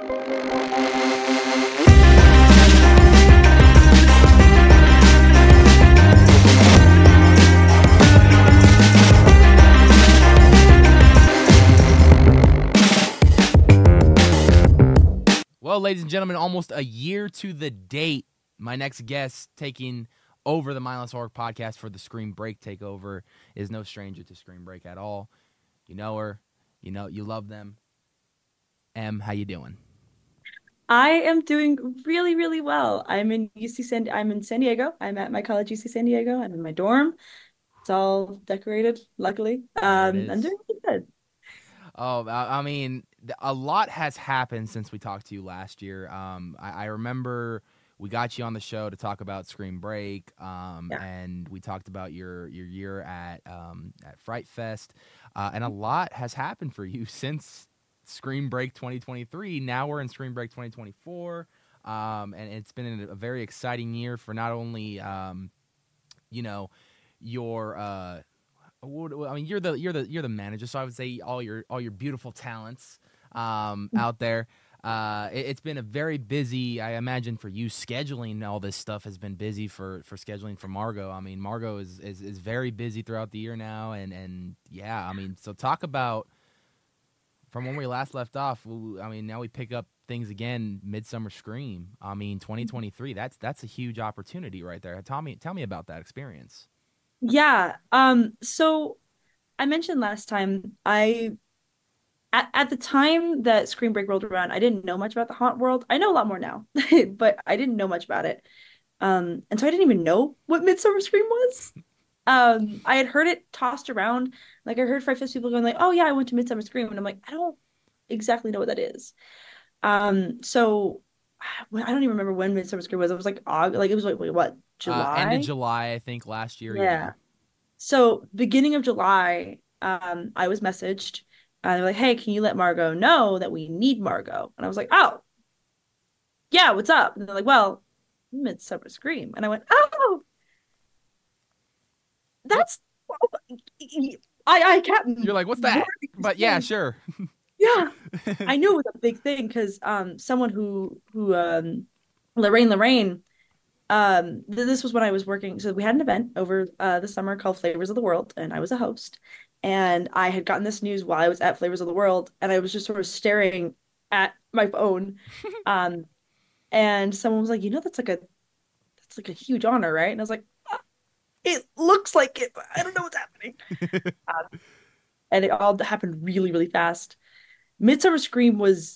Well, ladies and gentlemen, almost a year to the date, my next guest taking over the Mindless Horror podcast for the Scream Break takeover is no stranger to Scream Break at all. You know her, you love them. Em, how you doing? I am doing really, really well. I'm in San Diego. I'm at my college, UC San Diego. I'm in my dorm. It's all decorated, luckily. There it I'm is. doing really good. Oh, I mean, a lot has happened since we talked to you last year. I remember we got you on the show to talk about Scream Break, Yeah. and we talked about your year at Fright Fest, and a lot has happened for you since Scream Break 2023. Now we're in Scream Break 2024, and it's been a very exciting year for not only you know your I mean, you're the manager, so I would say all your beautiful talents out there. It's been a very busy. I imagine for you scheduling all this stuff has been busy for scheduling for Margot. I mean, Margot is very busy throughout the year now, and yeah, I mean, so talk about from when we last left off. I mean, now we pick up things again. Midsummer Scream. I mean, 2023. That's a huge opportunity right there. Tell me about that experience. Yeah. So I mentioned last time, at the time that Screen Break rolled around, I didn't know much about the haunt world. I know a lot more now, but I didn't know much about it. And so I didn't even know what Midsummer Scream was. I had heard it tossed around. Like I heard Fright Fest people going like, "Oh yeah, I went to Midsummer Scream," and I'm like, I don't exactly know what that is. So I don't even remember when Midsummer Scream was. It was like August, like it was like wait, what, End of July? July, I think last year. Yeah. Yeah. So beginning of July, I was messaged. They're like, "Hey, can you let Margot know that we need Margot?" And I was like, "Oh, yeah, what's up?" And they're like, "Well, Midsummer Scream," and I went, "Oh, What that's I can't you're like, what's word that? But yeah, explain." sure. Yeah, I knew it was a big thing because someone who Lorraine this was when I was working. So we had an event over the summer called Flavors of the World, and I was a host. And I had gotten this news while I was at Flavors of the World, and I was just sort of staring at my phone. Um, and someone was like, that's like a huge honor, right? And I was like, "Ah, it looks like it, but I don't know what's happening." Um, and it all happened really, really fast. Midsummer Scream was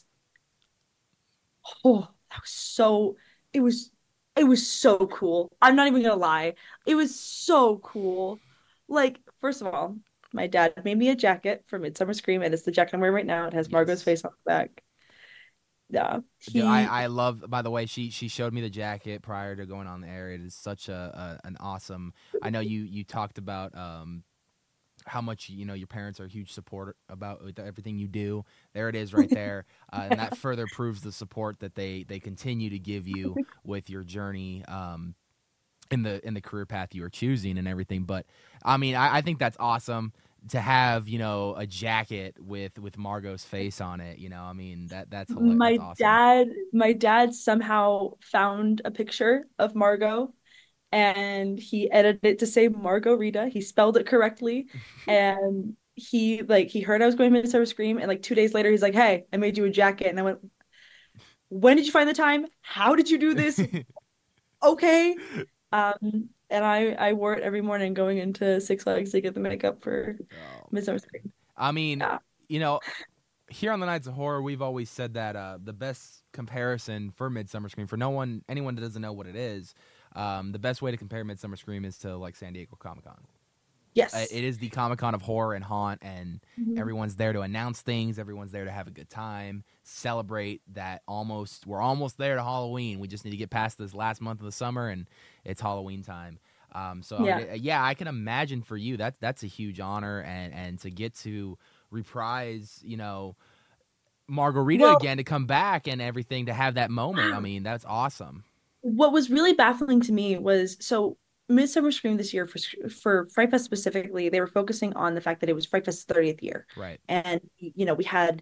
that was so it was it was so cool. I'm not even gonna lie. It was so cool. Like, first of all, my dad made me a jacket for Midsummer Scream, and it's the jacket I'm wearing right now. It has Margot's Yes. face on the back. Yeah. I, He I love, by the way, she showed me the jacket prior to going on the air. It is such an awesome. I know you talked about how much your parents are a huge support about with everything you do. There it is right there, and that further proves the support that they continue to give you with your journey in the career path you are choosing and everything. But I mean, I think that's awesome to have a jacket with Margot's face on it. I mean that's hilarious. That's awesome. my dad somehow found a picture of Margot and he edited it to say Margot Rita. He spelled it correctly. And he heard I was going to Midsummer Scream, and like 2 days later he's like, "Hey, I made you a jacket." And I went, "When did you find the time? How did you do this?" Okay. And I wore it every morning going into Six Flags to get the makeup for Oh Midsummer man, Scream. I mean, Yeah. you know, here on the Nights of Horror, we've always said that the best comparison for Midsummer Scream for anyone that doesn't know what it is, the best way to compare Midsummer Scream is to like San Diego Comic Con. Yes. It is the Comic Con of horror and haunt, and Mhm. everyone's there to announce things. Everyone's there to have a good time, celebrate that we're almost there to Halloween. We just need to get past this last month of the summer, and it's Halloween time. So I Yeah. mean, yeah, I can imagine for you that's a huge honor, and to get to reprise, Margarita Well, again, to come back and everything, to have that moment. I mean, that's awesome. what was really baffling to me was so Midsummer Scream this year for Fright Fest specifically, they were focusing on the fact that it was Fright Fest's 30th year. Right. And we had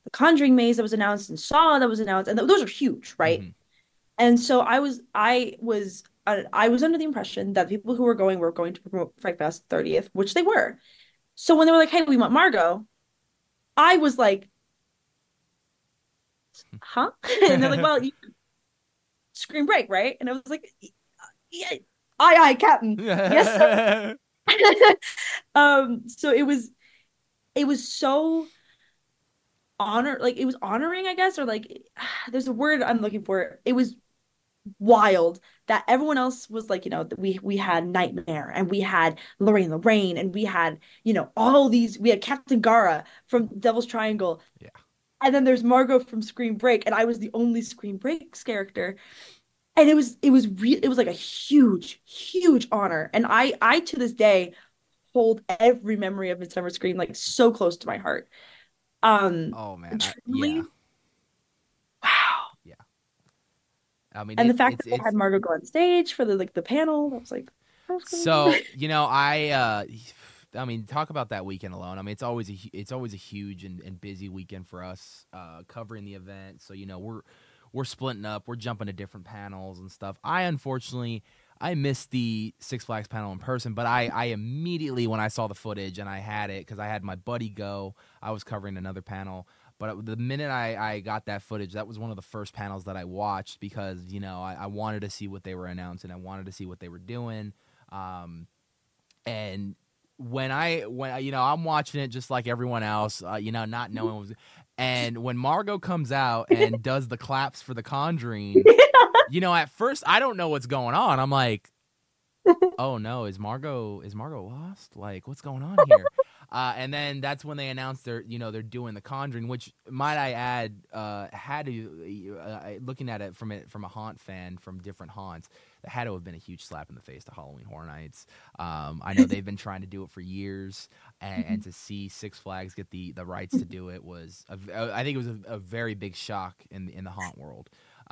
the Conjuring maze that was announced and Saw that was announced, and those are huge, right? Hmm. And so I was under the impression that people who were going to promote Fright Fest 30th, which they were. So when they were like, "Hey, we want Margot," I was like, "Huh?" And they're like, "Well, you Scream Break, right?" And I was like, "Yeah, aye, Captain. Yes, sir." So it was so like it was honoring, I guess, or like there's a word I'm looking for. It was wild that everyone else was like, we had Nightmare and we had Lorraine and we had, all these, we had Captain Gara from Devil's Triangle. Yeah. And then there's Margot from Scream Break, and I was the only Scream Breaks character. And it was like a huge, huge honor. And I to this day hold every memory of Midsummer Scream like so close to my heart. Um, Oh man, yeah, truly, wow. yeah. I mean, And the it's fact it's that they had it's Margot go on stage for the panel, I was like, that was so good. I mean, talk about that weekend alone. I mean, it's always a huge and busy weekend for us covering the event. So we're splitting up, we're jumping to different panels and stuff. Unfortunately I missed the Six Flags panel in person, but I immediately when I saw the footage and I had it because I had my buddy go, I was covering another panel. But the minute I got that footage, that was one of the first panels that I watched because I wanted to see what they were announcing, I wanted to see what they were doing. And when I'm watching it just like everyone else, not knowing what was, and when Margot comes out and does the claps for The Conjuring, at first I don't know what's going on. I'm like, oh no, is Margot lost? Like, what's going on here? And then that's when they announced they're doing The Conjuring, which might I add, had to looking at it from a haunt fan from different haunts, that had to have been a huge slap in the face to Halloween Horror Nights. I know they've been trying to do it for years, and to see Six Flags get the rights to do it was, I think it was a very big shock in the haunt world.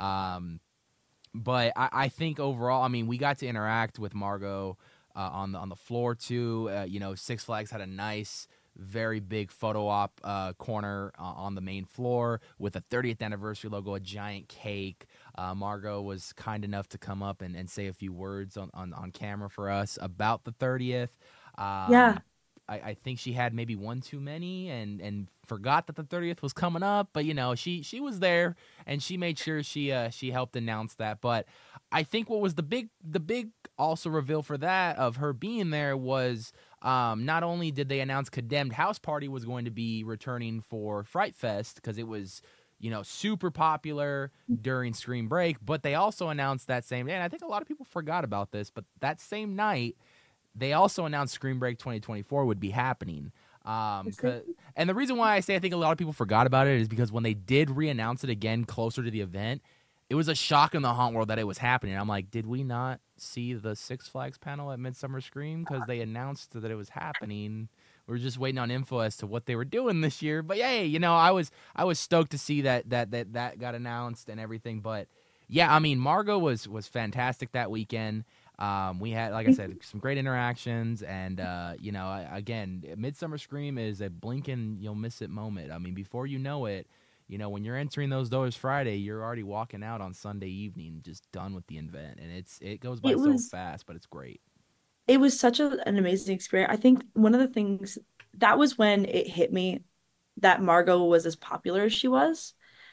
But I think overall, I mean, we got to interact with Margot on the floor too. Six Flags had a nice, very big photo op corner on the main floor with a 30th anniversary logo, a giant cake. Margot was kind enough to come up and say a few words on camera for us about the 30th. Yeah. I think she had maybe one too many and forgot that the 30th was coming up, but she was there and she made sure she helped announce that. But I think what was the big also reveal for that of her being there was not only did they announce Condemned House Party was going to be returning for Fright Fest because it was super popular during Scream Break, but they also announced that same day, and I think a lot of people forgot about this, but that same night they also announced Scream Break 2024 would be happening. And the reason why I say I think a lot of people forgot about it is because when they did re-announce it again closer to the event, it was a shock in the haunt world that it was happening. I'm like, did we not see the Six Flags panel at Midsummer Scream? Because they announced that it was happening. We were just waiting on info as to what they were doing this year. But yay, I was stoked to see that got announced and everything. But yeah, I mean, Margot was fantastic that weekend. We had, like I said, some great interactions, and again, Midsummer Scream is a blink and you'll miss it moment. I mean, before you know it, when you're entering those doors Friday, you're already walking out on Sunday evening, just done with the event, and it goes by It so was fast, but it's great. it was such an amazing experience. I think one of the things that was when it hit me that Margot was as popular as she was.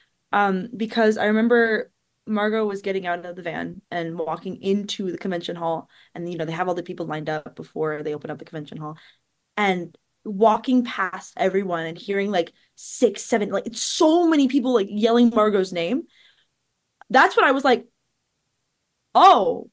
Because I remember Margot was getting out of the van and walking into the convention hall, and they have all the people lined up before they open up the convention hall, and walking past everyone and hearing like six, seven, like so many people like yelling Margot's name. That's when I was like, oh,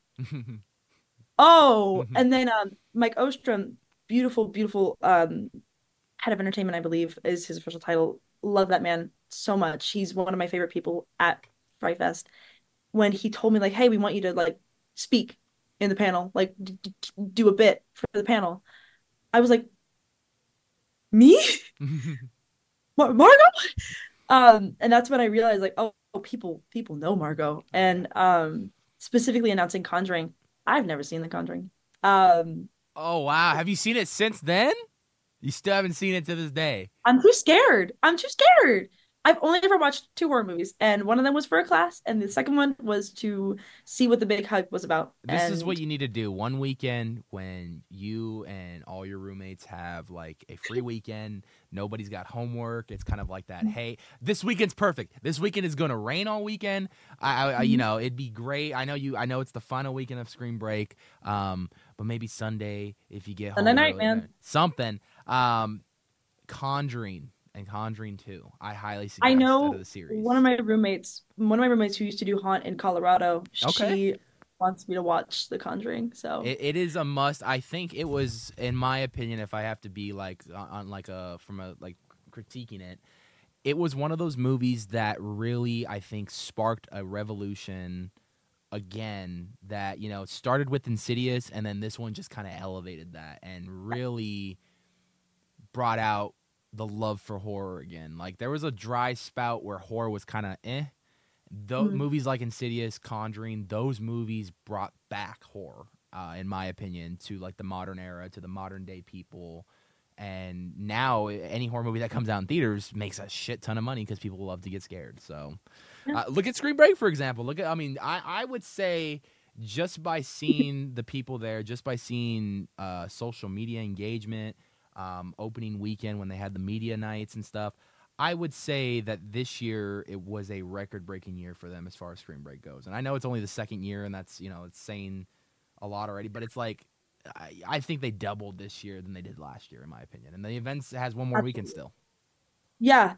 oh. And then Mike Ostrom, beautiful, beautiful head of entertainment, I believe, is his official title. Love that man so much. He's one of my favorite people at Fright Fest. When he told me like, "Hey, we want you to like speak in the panel, like do a bit for the panel," I was like, "Me, Margot?" And that's when I realized like, oh, people know Margot, and specifically announcing Conjuring. I've never seen The Conjuring. Um, Oh wow, have you seen it since then? You still haven't seen it to this day. I'm too scared. I'm too scared. I've only ever watched two horror movies, and one of them was for a class, and the second one was to see what the big hype was about. This is what And you need to do one weekend when you and all your roommates have like a free weekend. Nobody's got homework. It's kind of like that. Hey, this weekend's perfect. This weekend is going to rain all weekend. You Mhm. know, it'd be great. I know you. I know it's the final weekend of spring break. But maybe Sunday if you get Sunday home night, early, man. something. Conjuring and Conjuring 2. I highly I suggest out of know the series. one of my roommates who used to do Haunt in Colorado, Okay. she wants me to watch The Conjuring. So It is a must. I think it was, in my opinion, if I have to be like on like a from a like critiquing it, it was one of those movies that really I think sparked a revolution again. That started with Insidious, and then this one just kind of elevated that and really brought out the love for horror again. Like there was a dry spout where horror was kind of eh. Those mhm. movies like Insidious, Conjuring, those movies brought back horror, in my opinion, to like the modern era, to the modern day people. And now any horror movie that comes out in theaters makes a shit ton of money because people love to get scared. So Yeah. look at Screen Break, for example. I mean, I would say just by seeing the people there, just by seeing social media engagement, opening weekend when they had the media nights and stuff, I would say that this year it was a record-breaking year for them as far as Screen Break goes. And I know it's only the second year, and that's it's saying a lot already. But it's like I think they doubled this year than they did last year, in my opinion. And the events has one more weekend still. Yeah,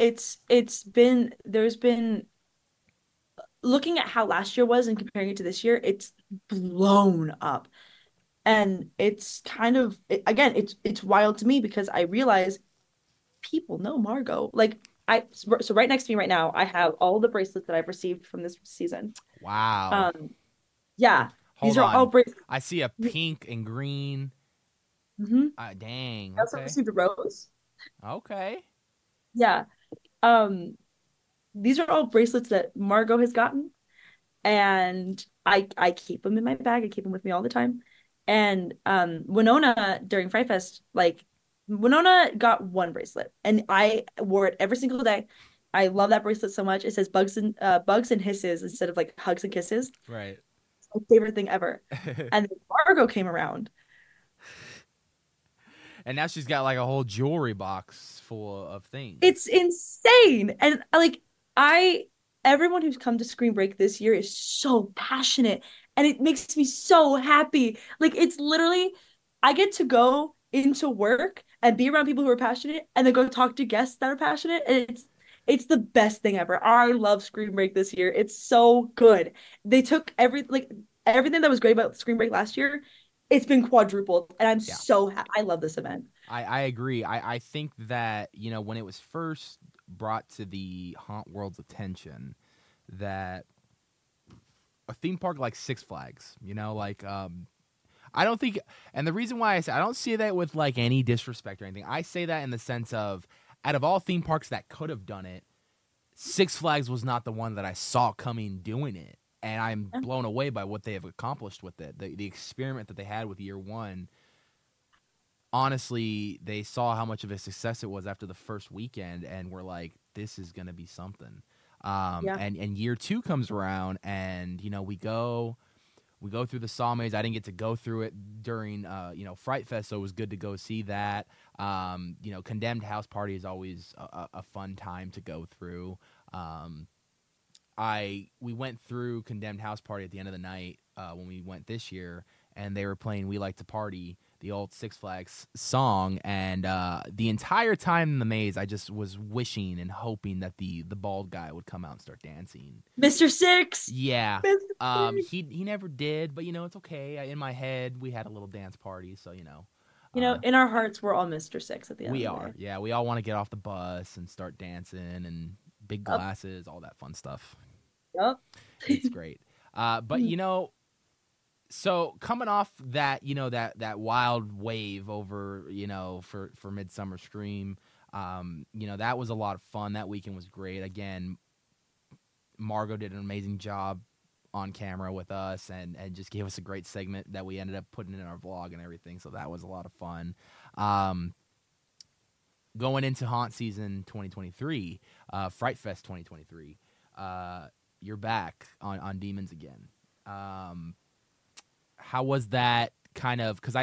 there's been looking at how last year was and comparing it to this year, it's blown up. And it's kind of again, it's wild to me because I realize people know Margot. Like so right next to me right now, I have all the bracelets that I've received from this season. Wow. Um, yeah, these Hold are all on. bracelets. I see a pink and green. Mm-hmm. Dang. I also Okay. received a rose. Okay. Yeah. Um, these are all bracelets that Margot has gotten, and I keep them in my bag. I keep them with me all the time. And Winona during Fright Fest, like Winona got one bracelet, and I wore it every single day. I love that bracelet so much. It says bugs and hisses instead of like hugs and kisses. Right. It's my favorite thing ever. And then Margot came around. And now she's got like a whole jewelry box full of things. It's insane. And like I everyone who's come to Screen Break this year is so passionate and it makes me so happy. Like it's literally I get to go into work and be around people who are passionate and then go talk to guests that are passionate and it's the best thing ever. I love Screen Break this year. It's so good. They took everything that was great about Screen Break last year. It's been quadrupled and Yeah. I love this event. I agree. I think that, when it was first brought to the Haunt World's attention that a theme park like Six Flags, I don't think, and the reason why I say I don't see that with like any disrespect or anything. I say that in the sense of out of all theme parks that could have done it, Six Flags was not the one that I saw coming doing it. And I'm blown away by what they have accomplished with it. The experiment that they had with year one, honestly, they saw how much of a success it was after the first weekend and were like, this is going to be something. Yeah. And year two comes around and, we go through the Saw Maze. I didn't get to go through it during, Fright Fest, so it was good to go see that. Condemned House Party is always a fun time to go through. We went through Condemned House Party at the end of the night when we went this year, and they were playing "We Like to Party," the old Six Flags song, and the entire time in the maze, I just was wishing and hoping that the bald guy would come out and start dancing. Mr. Six. Yeah. Mr. Six. He never did, but it's okay. In my head, we had a little dance party, so In our hearts, we're all Mr. Six at the end we of the are. day. Yeah, we all want to get off the bus and start dancing and big Yep. glasses, all that fun stuff. Yep. It's great. But so coming off that, that wild wave over, for Midsummer Scream, that was a lot of fun. That weekend was great. Again, Margot did an amazing job on camera with us and just gave us a great segment that we ended up putting in our vlog and everything. So that was a lot of fun. Um, going into Haunt season 2023, Fright Fest 2023, you're back on Demons again. How was that kind of? Because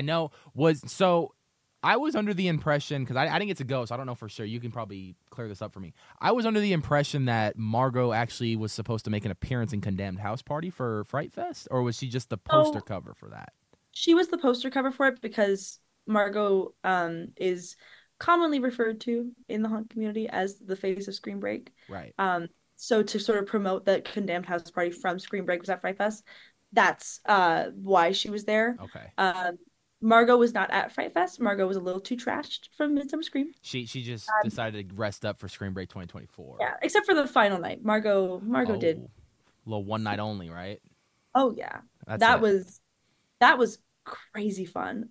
I was under the impression, because I didn't get to go, so I don't know for sure. You can probably clear this up for me. I was under the impression that Margot actually was supposed to make an appearance in Condemned House Party for Fright Fest, or was she just the poster So cover for that? she was the poster cover for it because Margot is commonly referred to in the haunt community as the face of Scream Break. Right. So to sort of promote the Condemned House Party from Scream Break was at Fright Fest. That's why she was there. Okay. Margot was not at Fright Fest. Margot was a little too trashed from Midsummer Scream. She just decided to rest up for Scream Break 2024. Yeah, except for the final night. Margot did. Oh, little one night only, right? Oh yeah. That's That it. was that was crazy fun.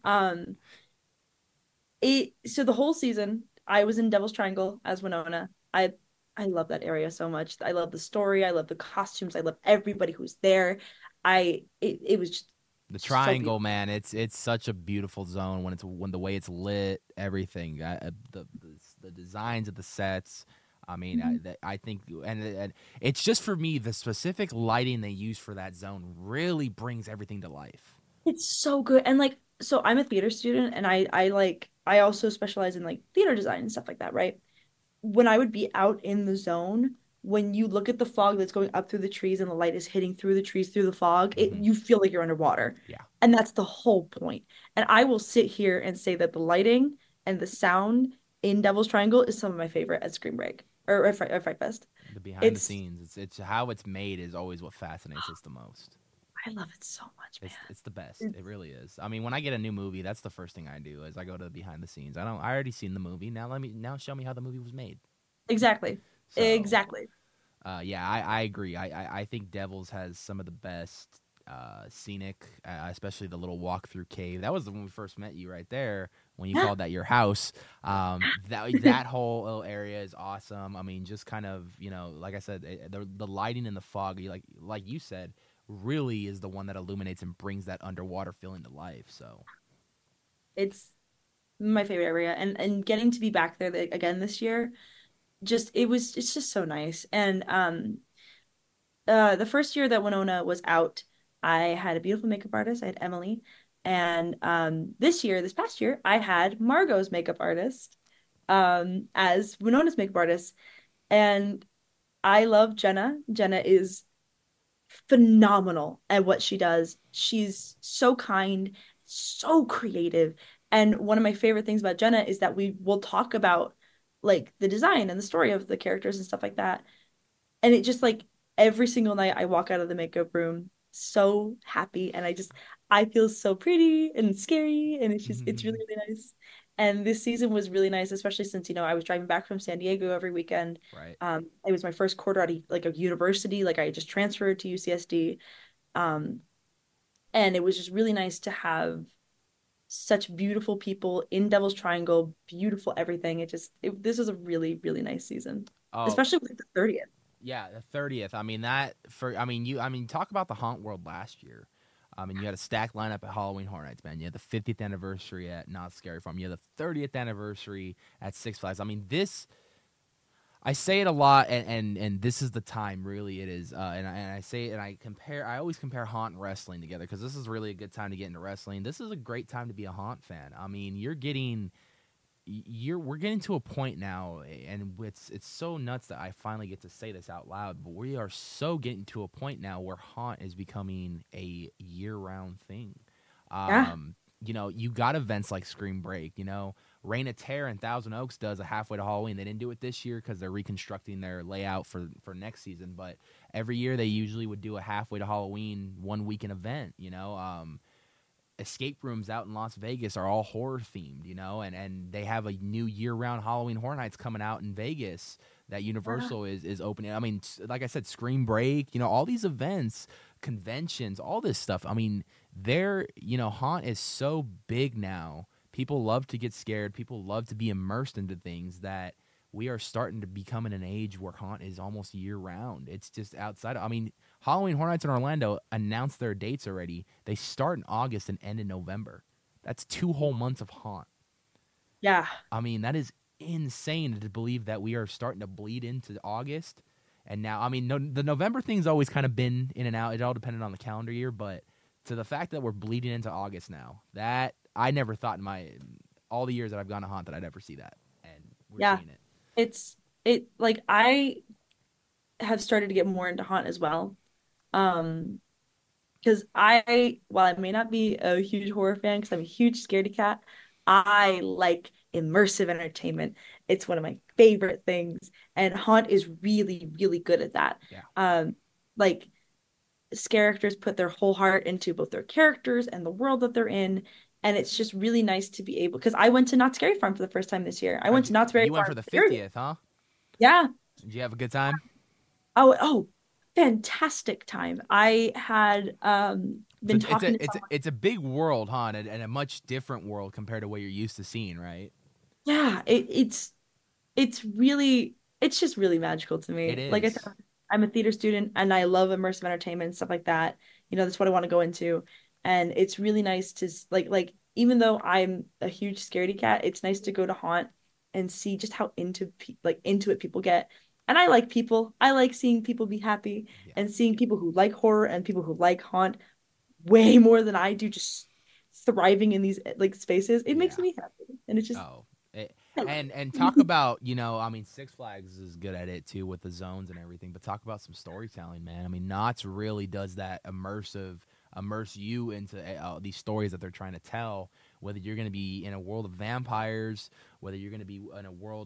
It so the whole season I was in Devil's Triangle as Winona. I love that area so much. I love the story, I love the costumes, I love everybody who's there. It was just The so triangle, beautiful. man, it's such a beautiful zone when the way it's lit, everything, the designs of the sets. I mean, Mhm. I think, and it's just for me the specific lighting they use for that zone really brings everything to life. It's so good. And like so I'm a theater student and I also specialize in like theater design and stuff like that, right? When I would be out in the zone, when you look at the fog that's going up through the trees and the light is hitting through the trees through the fog, Hmm. you feel like you're underwater. Yeah. And that's the whole point. And I will sit here and say that the lighting and the sound in Devil's Triangle is some of my favorite at Scream Break or Fright Fest. The behind the It's scenes, it's how it's made is always what fascinates us the most. I love it so much, It's the best. man. It really is. I mean, when I get a new movie, that's the first thing I do is I go to the behind the scenes. I already seen the movie. Now show me how the movie was made. Exactly. So Exactly. yeah, I agree. I think Devils has some of the best scenic, especially the little walk through cave. That was when we first met you right there when you called that your house. That whole little area is awesome. I mean, just kind of like I said, the lighting and the fog, like you said, really is the one that illuminates and brings that underwater feeling to life. So It's my favorite area and getting to be back there again this year it's just so nice. And the first year that Winona was out, I had a beautiful makeup artist. I had Emily. And this past year, I had Margot's makeup artist as Winona's makeup artist. And I love Jenna. Jenna is phenomenal at what she does. She's so kind, so creative. And one of my favorite things about Jenna is that we will talk about like the design and the story of the characters and stuff like that. And it just like every single night I walk out of the makeup room so happy and I feel so pretty and scary and it's really really nice. And this season was really nice, especially since I was driving back from San Diego every weekend. right. It was my first quarter at like a university, like I just transferred to UCSD. Um, and it was just really nice to have such beautiful people in Devil's Triangle, beautiful everything. This was a really really nice season, Oh, especially with the 30th. yeah, the 30th. I mean talk about the haunt world last year. I mean, you had a stacked lineup at Halloween Horror Nights, man. You had the 50th anniversary at Not Scary Farm. You had the 30th anniversary at Six Flags. I mean, I say it a lot, and this is the time, really, it is. And I say it, and I always compare haunt and wrestling together because this is really a good time to get into wrestling. This is a great time to be a haunt fan. I mean, we're getting to a point now, and it's so nuts that I finally get to say this out loud, but we are so getting to a point now where haunt is becoming a year-round thing. Yeah. You got events like Scream Break, Reign of Terror in Thousand Oaks does a halfway to Halloween. They didn't do it this year because they're reconstructing their layout for next season, but every year they usually would do a halfway to Halloween 1 weekend event, escape rooms out in Las Vegas are all horror themed, and they have a new year-round Halloween Horror Nights coming out in Vegas that Universal is opening. I mean, like I said, Scream Break, all these events, conventions, all this stuff. I mean, haunt is so big now. People love to get scared. People love to be immersed into things that we are starting to become in an age where haunt is almost year-round. It's just outside. I mean, Halloween Horror Nights in Orlando announced their dates already. They start in August and end in November. That's 2 whole months of haunt. Yeah. I mean, that is insane to believe that we are starting to bleed into August. And now, I mean, the November thing's always kind of been in and out. It all depended on the calendar year, but to the fact that we're bleeding into August now, that I never thought in all the years that I've gone to Haunt that I'd ever see that, and we're Yeah. seeing it. Like I have started to get more into Haunt as well. Um, because while I may not be a huge horror fan, because I'm a huge scaredy cat, I like immersive entertainment. It's one of my favorite things, and Haunt is really, really good at that. Yeah. Like characters put their whole heart into both their characters and the world that they're in, and it's just really nice to be able. Because I went to Knott's Scary Farm for the first time this year. I went to Knott's Scary You went Farm. for the 50th, huh? Yeah. Did you have a good time? Oh, fantastic time. I had been talking to someone. It's a big world, huh? And a much different world compared to what you're used to seeing, right? Yeah, it's just really magical to It me. Like I is. said, I'm a theater student and I love immersive entertainment and stuff like that. That's what I want to go into. And it's really nice to like even though I'm a huge scaredy cat, it's nice to go to Haunt and see just how into it people get. And I like people. I like seeing people be happy Yeah. and seeing people who like horror and people who like Haunt way more than I do just thriving in these like spaces. It makes Yeah. me happy. And it's just Oh. And talk about, I mean, Six Flags is good at it too with the zones and everything, but talk about some storytelling, man. I mean, Knott's really does that immerse you into these stories that they're trying to tell, whether you're going to be in a world of vampires, whether you're going to be in a world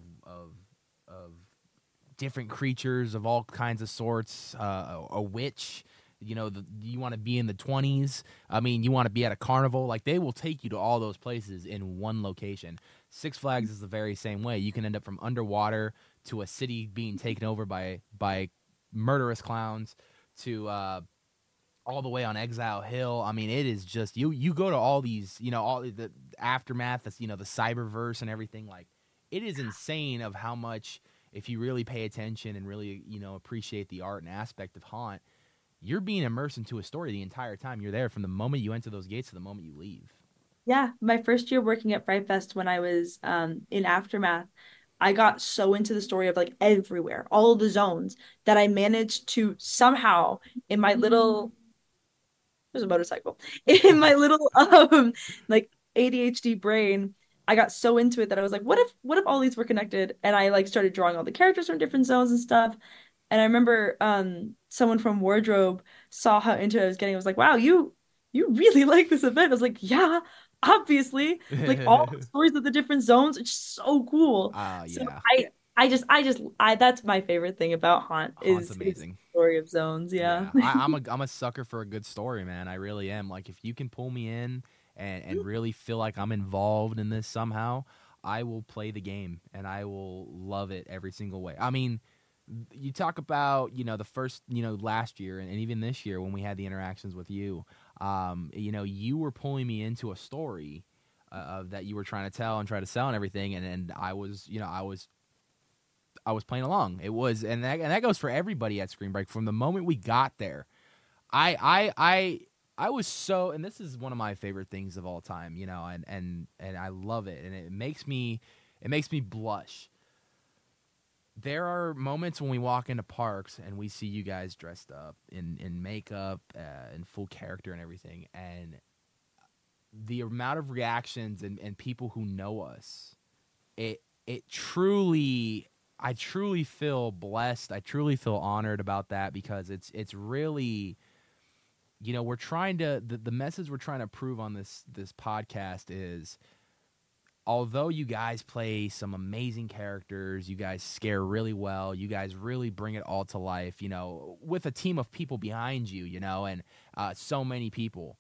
of different creatures of all kinds of sorts, a witch. You want to be in the 20s. I mean, you want to be at a carnival. Like, they will take you to all those places in one location. Six Flags is the very same way. You can end up from underwater to a city being taken over by murderous clowns to all the way on Exile Hill. I mean, it is just you go to all these, all the aftermath, the cyberverse and everything. Like, it is insane of how much, if you really pay attention and really appreciate the art and aspect of Haunt, you're being immersed into a story the entire time you're there, from the moment you enter those gates to the moment you leave. Yeah, my first year working at Fright Fest when I was in Aftermath, I got so into the story of like everywhere, all of the zones, that I managed to somehow in my little there's a motorcycle in my little like ADHD brain, I got so into it that I was like, what if all these were connected? And I like started drawing all the characters from different zones and stuff. And I remember someone from Wardrobe saw how into it I was getting. I was like, wow, you really like this event. I was like, yeah, obviously. Like all the stories of the different zones, it's so cool. So Yeah. I that's my favorite thing about Haunt Haunt's is the amazing. story of zones. Yeah. Yeah, I'm a sucker for a good story, man. I really am. Like, if you can pull me in and really feel like I'm involved in this somehow, I will play the game and I will love it every single way. I mean, you talk about the first last year and even this year when we had the interactions with you, you were pulling me into a story that you were trying to tell and try to sell and everything, and I was I was playing along. It was, and that goes for everybody at Screen Break. From the moment we got there, I was so, and this is one of my favorite things of all time, and I love it, and it makes me blush. There are moments when we walk into parks and we see you guys dressed up in makeup, in full character and everything, and the amount of reactions and people who know us, it truly, I truly feel blessed. I truly feel honored about that, because it's really, we're trying to, the message we're trying to prove on this podcast is, although you guys play some amazing characters, you guys scare really well, you guys really bring it all to life, with a team of people behind you, and so many people.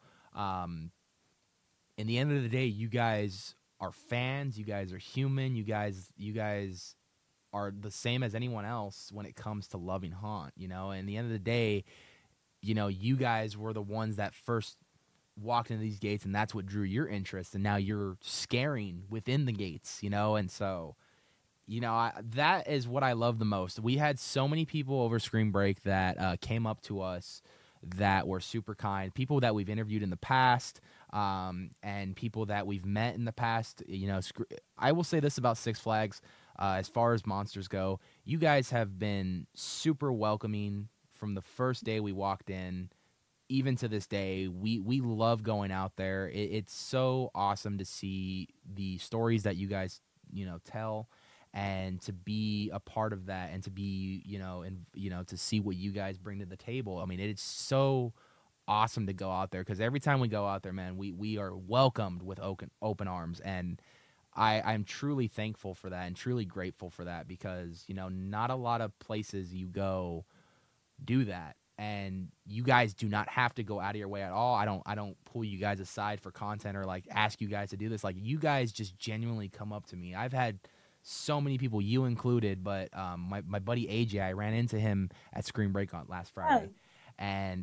In the end of the day, you guys are fans, you guys are human, you guys are the same as anyone else when it comes to loving Haunt, and at the end of the day, you guys were the ones that first walked into these gates, and that's what drew your interest, and now you're scaring within the gates, and so, that is what I love the most. We had so many people over Screen Break that came up to us that were super kind, people that we've interviewed in the past, and people that we've met in the past. I will say this about Six Flags, as far as monsters go, you guys have been super welcoming from the first day we walked in. Even to this day, we love going out there. It's so awesome to see the stories that you guys tell, and to be a part of that, and to be to see what you guys bring to the table. I mean, it's so awesome to go out there, because every time we go out there, man, we are welcomed with open arms, and I'm truly thankful for that and truly grateful for that, because not a lot of places you go do that. And you guys do not have to go out of your way at all. I don't pull you guys aside for content or like ask you guys to do this. Like, you guys just genuinely come up to me. I've had so many people, you included, but my buddy AJ, I ran into him at Screen Break on last Friday, and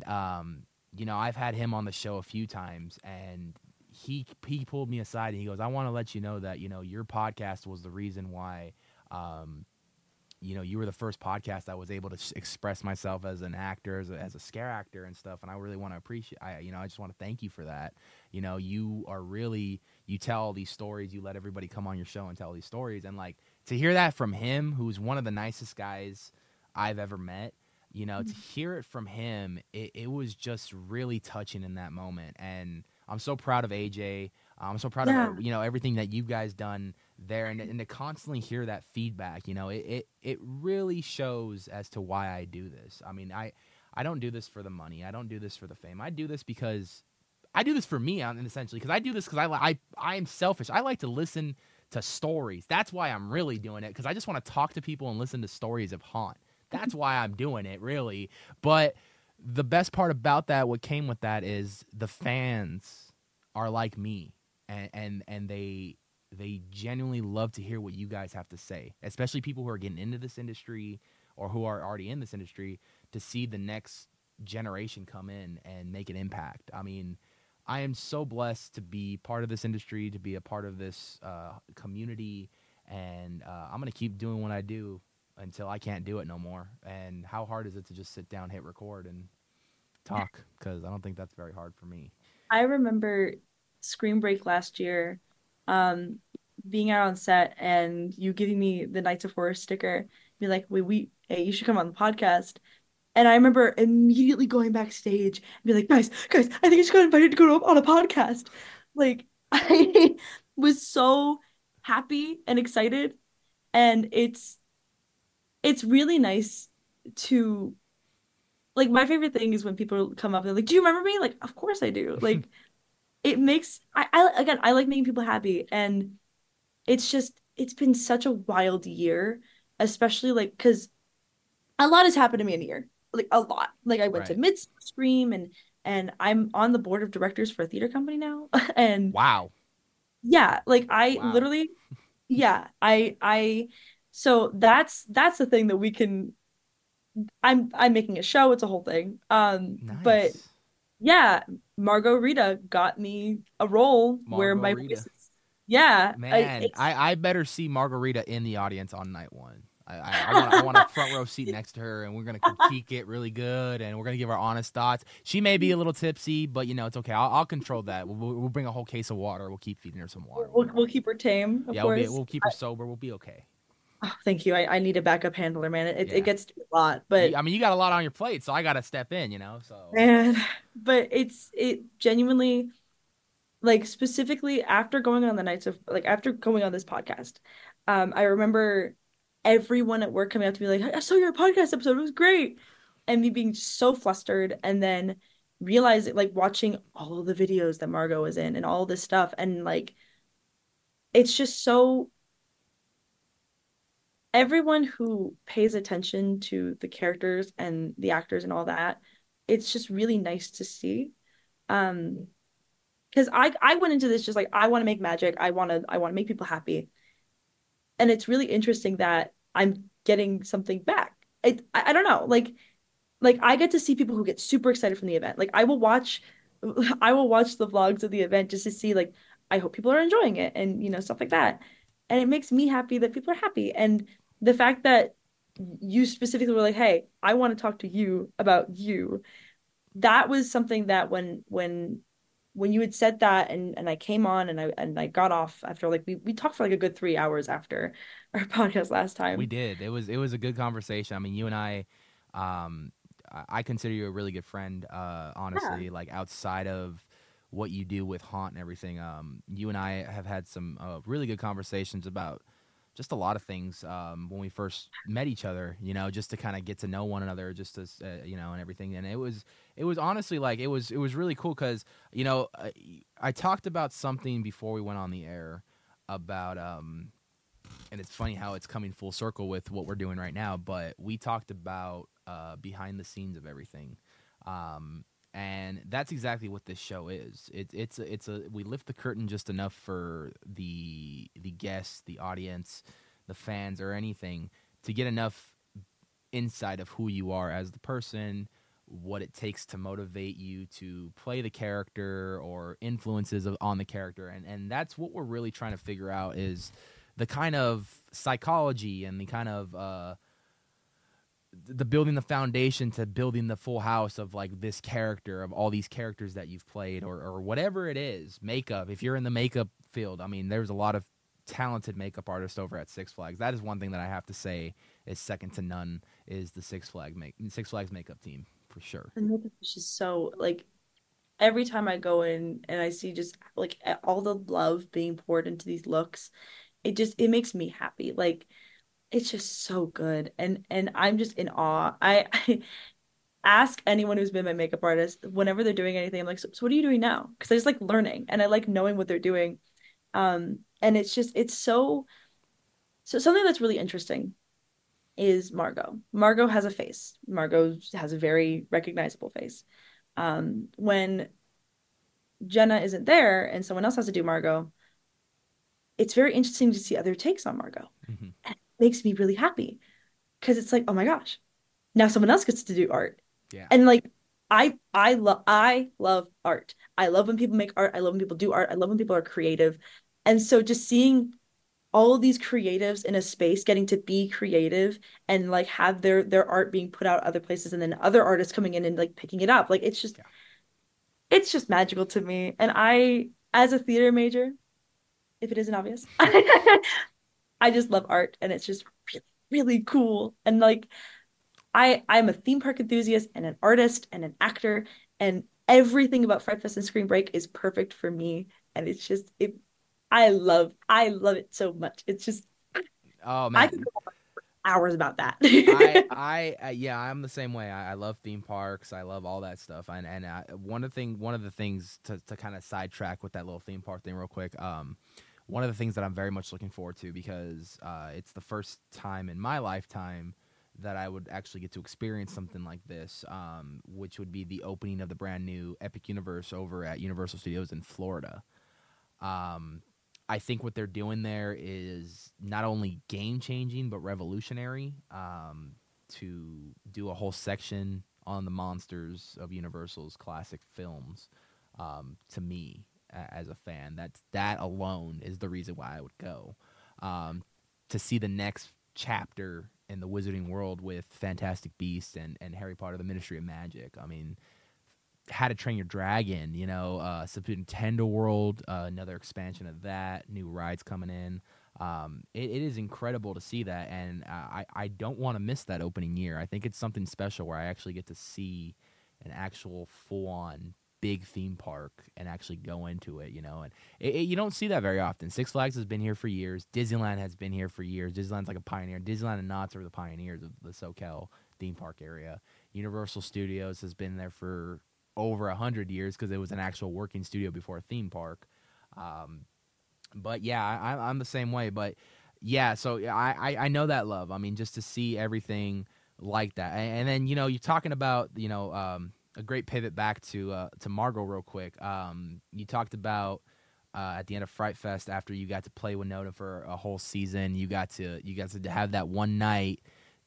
I've had him on the show a few times, and he pulled me aside and he goes, "I want to let you know that your podcast was the reason why." You were the first podcast I was able to express myself as an actor, as a scare actor and stuff. And I really want to appreciate, I just want to thank you for that. You are really, you tell all these stories, you let everybody come on your show and tell these stories. And like, to hear that from him, who's one of the nicest guys I've ever met, to hear it from him, it was just really touching in that moment. And I'm so proud of AJ. I'm so proud of everything that you guys done there, and to constantly hear that feedback. It really shows as to why I do this. I mean, I don't do this for the money. I don't do this for the fame. I do this because I do this for me, and essentially because I do this because I am selfish. I like to listen to stories. That's why I'm really doing it, because I just want to talk to people and listen to stories of haunt. That's why I'm doing it, really. But the best part about that, what came with that, is the fans are like me, and they genuinely love to hear what you guys have to say, especially people who are getting into this industry or who are already in this industry, to see the next generation come in and make an impact. I mean, I am so blessed to be part of this industry, to be a part of this community, and I'm going to keep doing what I do until I can't do it no more. And how hard is it to just sit down, hit record, and talk? Because I don't think that's very hard for me. I remember Screen Break last year, being out on set and you giving me the Nights of Horror sticker, be like, wait, hey, you should come on the podcast. And I remember immediately going backstage and be like, guys, I think I just got invited to go on a podcast. Like, I was so happy and excited. And it's really nice to, like, my favorite thing is when people come up and they're like, do you remember me? Like, of course I do. Like, it makes, again, I like making people happy. And it's been such a wild year, especially like, because a lot has happened to me in a year, like a lot. Like, I went to Right. Midsummer Scream, and I'm on the board of directors for a theater company now. And Wow. yeah, like I Wow. literally, yeah, so that's the thing that we can, I'm making a show, it's a whole thing. But Nice. yeah, Margot Rita got me a role where my Margarita. voice is, yeah, Man, it's I better see Margarita in the audience on night one. I want a front row seat next to her, and we're gonna critique it really good, and we're gonna give our honest thoughts. She may be a little tipsy, but it's okay. I'll control that. We'll bring a whole case of water. We'll keep feeding her some water. We'll be we'll fine. keep her tame, of Yeah, course. we'll keep her sober. We'll be okay. Oh, thank you. I need a backup handler, man. It Yeah. gets to be a lot, but I mean, you got a lot on your plate, so I gotta step in. So man, but it genuinely, like, specifically after going on the nights of, like, after going on this podcast, I remember everyone at work coming up to me like, I saw your podcast episode, it was great. And me being so flustered, and then realizing, like, watching all of the videos that Margot was in and all this stuff, and like, it's just so, everyone who pays attention to the characters and the actors and all that, it's just really nice to see. Um, because I went into this just like, I want to make magic. I want to make people happy. And it's really interesting that I'm getting something back. I don't know. Like I get to see people who get super excited from the event. Like, I will watch the vlogs of the event just to see, like, I hope people are enjoying it, and stuff like that. And it makes me happy that people are happy. And the fact that you specifically were like, "Hey, I want to talk to you about you." That was something that when when you had said that, and I came on, and I got off after, like, we talked for like a good 3 hours after our podcast last We time. did. It was a good conversation. I mean, you and um, I consider you a really good friend. Yeah. Honestly, like outside of what you do with Haunt and everything, you and I have had some really good conversations about just a lot of things when we first met each other. You know, just to kind of get to know one another, just as you know, and everything. And it was honestly like it was really cool because I talked about something before we went on the air about and it's funny how it's coming full circle with what we're doing right now. But we talked about behind the scenes of everything, and that's exactly what this show is. It's a we lift the curtain just enough for the guests, the audience, the fans, or anything to get enough insight of who you are as the person, what it takes to motivate you to play the character or influences on the character, and that's what we're really trying to figure out is the kind of psychology and the kind of the building the foundation to building the full house of like this character of all these characters that you've played or whatever it is. Makeup, if you're in the makeup field, I mean, there's a lot of talented makeup artists over at Six Flags. That is one thing that I have to say is second to none is the Six Flags makeup team for sure. The makeup is just so, like, every time I go in and I see just like all the love being poured into these looks, it makes me happy. Like, it's just so good. And I'm just in awe. I ask anyone who's been my makeup artist whenever they're doing anything. I'm like, so what are you doing now? Because I just like learning and I like knowing what they're doing. And it's so something that's really interesting is Margot. Margot has a face. Margot has a very recognizable face. When Jenna isn't there and someone else has to do Margot, it's very interesting to see other takes on Margot. Hmm. And it makes me really happy because it's like, oh my gosh, now someone else gets to do art. Yeah. And like, I love art. I love when people make art. I love when people do art. I love when people are creative. And so just seeing all of these creatives in a space getting to be creative and like have their art being put out other places and then other artists coming in and like picking it up. Like, Yeah. it's just magical to me. And I, as a theater major, if it isn't obvious, I just love art and it's just really, really cool. And like, I'm a theme park enthusiast and an artist and an actor, and everything about Fright Fest and Screen Break is perfect for me. And it's just it I love it so much. It's just Oh I could man, go on for hours about that. yeah, I'm the same way. I love theme parks. I love all that stuff. And one of the things to kind of sidetrack with that little theme park thing real quick. One of the things that I'm very much looking forward to because it's the first time in my lifetime that I would actually get to experience something like this, which would be the opening of the brand new Epic Universe over at Universal Studios in Florida. Um, I think what they're doing there is not only game changing but revolutionary. To do a whole section on the monsters of Universal's classic films, to me as a fan, that alone is the reason why I would go. Um, to see the next chapter in the Wizarding world with Fantastic Beasts and Harry Potter: The Ministry of Magic. I mean, how to Train Your Dragon, Super Nintendo World, another expansion of that, new rides coming in. It is incredible to see that, and I don't want to miss that opening year. I think it's something special where I actually get to see an actual full-on big theme park and actually go into it, and you don't see that very often. Six Flags has been here for years. Disneyland has been here for years. Disneyland's like a pioneer. Disneyland and Knott's are the pioneers of the SoCal theme park area. Universal Studios has been there for over 100 years because it was an actual working studio before a theme park. But yeah, I'm the same way. But yeah, so I know that love. I mean, just to see everything like that, and then you're talking about a great pivot back to Margot real quick. You talked about at the end of Fright Fest after you got to play Winona for a whole season, you got to have that one night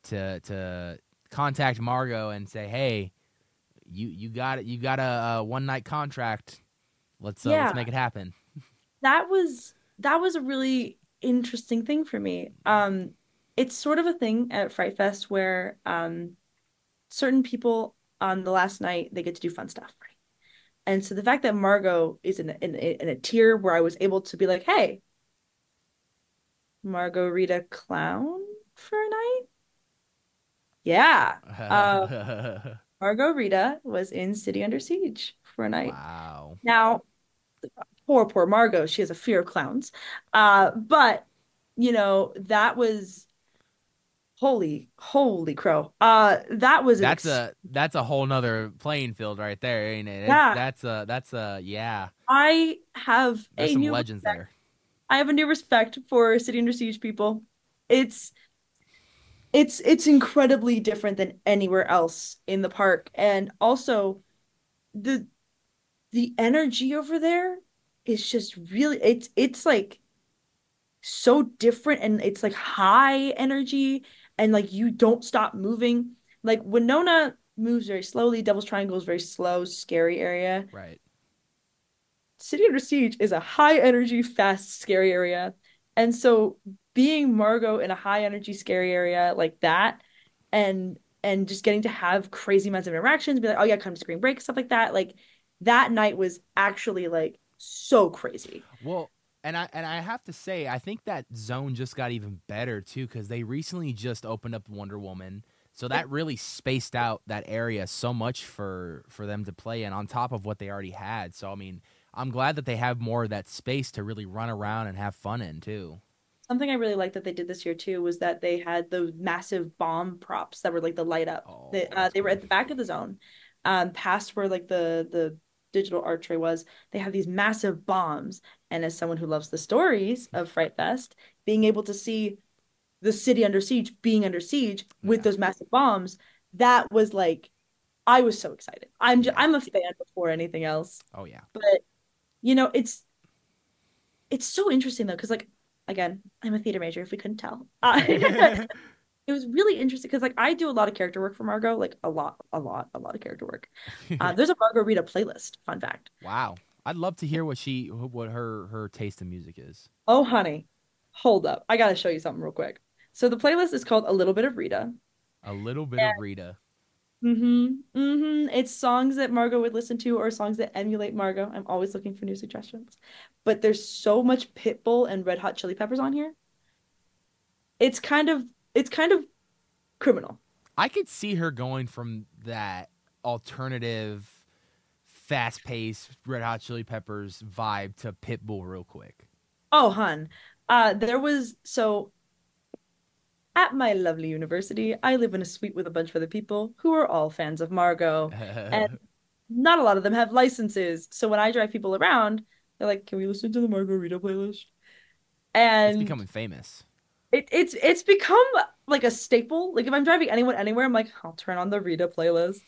to contact Margot and say, hey, you got a one night contract. Let's Yeah, make it happen. that was a really interesting thing for me. It's sort of a thing at Fright Fest where certain people on the last night they get to do fun stuff, right? And so the fact that Margot is in a tier where I was able to be like, hey, Margot Rita clown for a night? Yeah. Uh, Margot Rita was in City Under Siege for a night. Wow. Now, poor Margot, she has a fear of clowns. But that was holy crow. That was an That's a whole nother playing field right there, ain't it? yeah. That's a yeah. I have There's a some new legends respect. there. I have a new respect for City Under Siege people. It's it's incredibly different than anywhere else in the park. And also the the energy over there is just really it's like so different, and it's like high energy, and like you don't stop moving. Like Winona moves very slowly, Devil's Triangle is very slow, scary area. Right. City Under Siege is a high energy, fast, scary area. And so being Margot in a high energy, scary area like that, and just getting to have crazy amounts of interactions, be like, oh yeah, come to spring break, stuff like that. Like that night was actually like so crazy. Well, and I have to say, I think that zone just got even better too because they recently just opened up Wonder Woman, so Yep. that really spaced out that area so much for them to play in on top of what they already had. So I mean, I'm glad that they have more of that space to really run around and have fun in too. Something I really liked that they did this year too was that they had those massive bomb props that were like the light up. Oh, that's They were cool. at the back of the zone, past where like the digital archway was. They have these massive bombs, and as someone who loves the stories of Fright Fest, being able to see the city under siege being under siege with Yeah, those massive bombs, that was like I was so excited. yeah. I'm a fan before anything else, Oh yeah. but you know it's so interesting though because like again I'm a theater major if we couldn't tell. It was really interesting because like I do a lot of character work for Margot, like a lot of character work. There's a Margot Rita playlist, fun fact. Wow. I'd love to hear what her taste in music is. Oh honey, hold up, I gotta show you something real quick. So the playlist is called A Little Bit of Rita. A little bit of Rita. It's songs that Margot would listen to or songs that emulate Margot. I'm always looking for new suggestions. But there's so much Pitbull and Red Hot Chili Peppers on here. It's kind of it's kind of criminal. I could see her going from that alternative, fast-paced Red Hot Chili Peppers vibe to Pitbull real quick. Oh, hun. There was so at my lovely university, I live in a suite with a bunch of other people who are all fans of Margot, and not a lot of them have licenses. So when I drive people around, they're like, "Can we listen to the Margot Rita playlist?" It's And becoming famous. it's become like a staple. Like if I'm driving anyone anywhere, I'm like, I'll turn on the Rita playlist.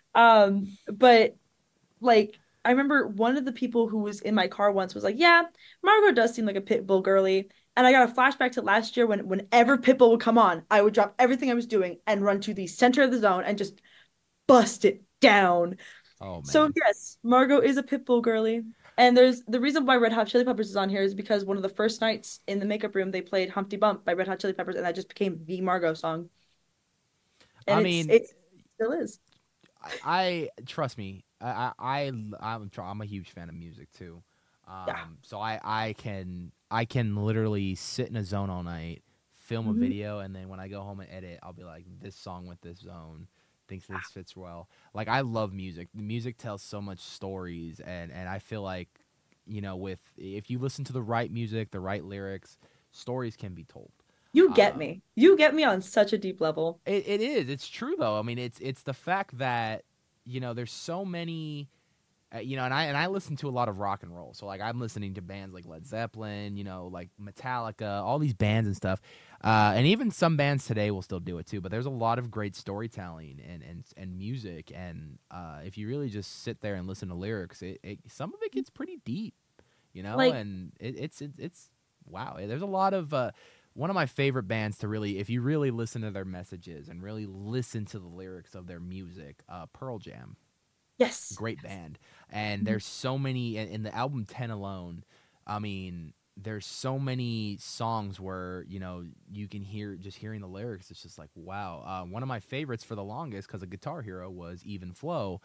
But like I remember one of the people who was in my car once was like, "Yeah, Margot does seem like a Pitbull girly." And I got a flashback to last year when whenever Pitbull would come on, I would drop everything I was doing and run to the center of the zone and just bust it down. Oh So man. yes, Margot is a Pitbull girly. And there's the reason why Red Hot Chili Peppers is on here is because one of the first nights in the makeup room they played Humpty Bump by Red Hot Chili Peppers, and that just became the Margot song. And I mean, it still is. I trust me. I'm a huge fan of music too. Yeah. So I can literally sit in a zone all night, film a Mhm. video, and then when I go home and edit, I'll be like, this song with this zone thinks this fits well. Like I love music. The music tells so much stories, and I feel like with if you listen to the right music, the right lyrics, stories can be told. You get Um, me. You get me on such a deep level. it is. It's true though. I mean, it's the fact that there's so many. And I listen to a lot of rock and roll. So like I'm listening to bands like Led Zeppelin, like Metallica, all these bands and stuff. And even some bands today will still do it too. But there's a lot of great storytelling and music. And if you really just sit there and listen to lyrics, some of it gets pretty deep, Like, And it's wow. There's a lot of one of my favorite bands to really, if you really listen to their messages and really listen to the lyrics of their music, Pearl Jam. yes. Great band. And Mhm. there's so many in the album 10 alone. I mean, there's so many songs where, you can hear just hearing the lyrics. It's just like, wow. One of my favorites for the longest, because a Guitar Hero, was Even Flow.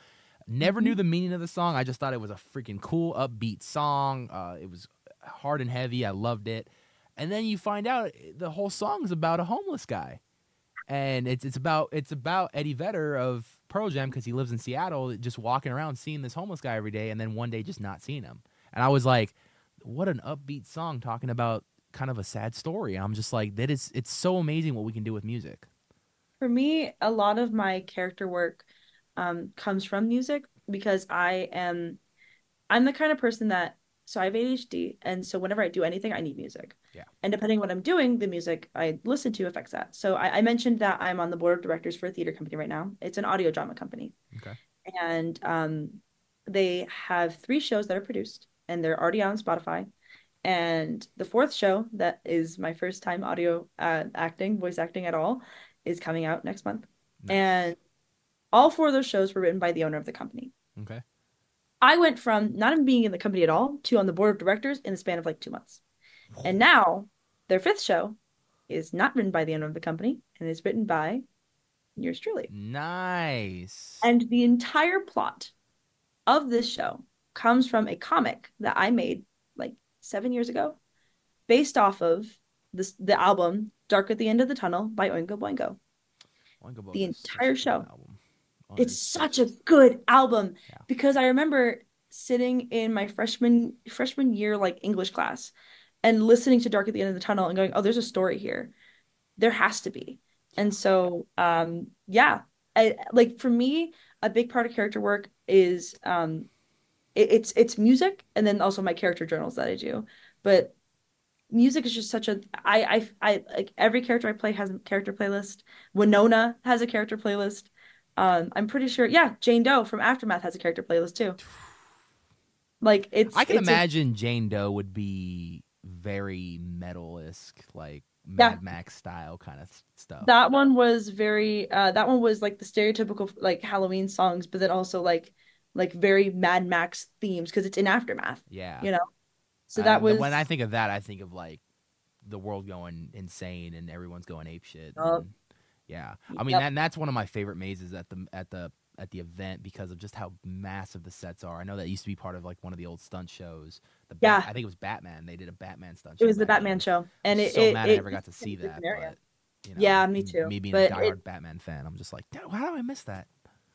Never knew the meaning of the song. I just thought it was a freaking cool, upbeat song. It was hard and heavy. I loved it. And then you find out the whole song is about a homeless guy, and it's about Eddie Vedder of Pearl Jam, because he lives in Seattle, just walking around seeing this homeless guy every day, and then one day just not seeing him. And I was like, what an upbeat song talking about kind of a sad story. And I'm just like, it's so amazing what we can do with music. For me, a lot of my character work comes from music because I'm the kind of person that, so I have ADHD, and so whenever I do anything, I need music. Yeah. And depending what I'm doing, the music I listen to affects that. So I mentioned that I'm on the board of directors for a theater company right now. It's an audio drama company. Okay. And they have 3 shows that are produced, and they're already on Spotify. And the 4th show, that is my first time audio voice acting at all, is coming out next month. Nice. And all 4 of those shows were written by the owner of the company. Okay. I went from not even being in the company at all to on the board of directors in the span of like 2 months. And now their 5th show is not written by the owner of the company and is written by yours truly. Nice. And the entire plot of this show comes from a comic that I made like 7 years ago, based off of the album Dark at the End of the Tunnel by Oingo Boingo. The entire show. It's such a good album because I remember sitting in my freshman year like English class and listening to Dark at the End of the Tunnel and going, oh, there's a story here. There has to be. And so like for me, a big part of character work is it's music, and then also my character journals that I do. But music is just such a I like every character I play has a character playlist. Winona has a character playlist. I'm pretty sure, Jane Doe from Aftermath has a character playlist too. Like I can imagine Jane Doe would be very metal-esque, like Mad Max style kind of stuff. That one was very that one was like the stereotypical like Halloween songs, but then also like very Mad Max themes because it's in Aftermath. Yeah. You know? So that was when I think of that, I think of like the world going insane and everyone's going ape shit. Yeah, I mean, and that's one of my favorite mazes at the event because of just how massive the sets are. I know that used to be part of like one of the old stunt shows. I think it was Batman. They did a Batman stunt show. It was the Batman show, and mad I never got to see that. But, you know, yeah, me too. Me being a diehard Batman fan, I'm just like, how do I miss that?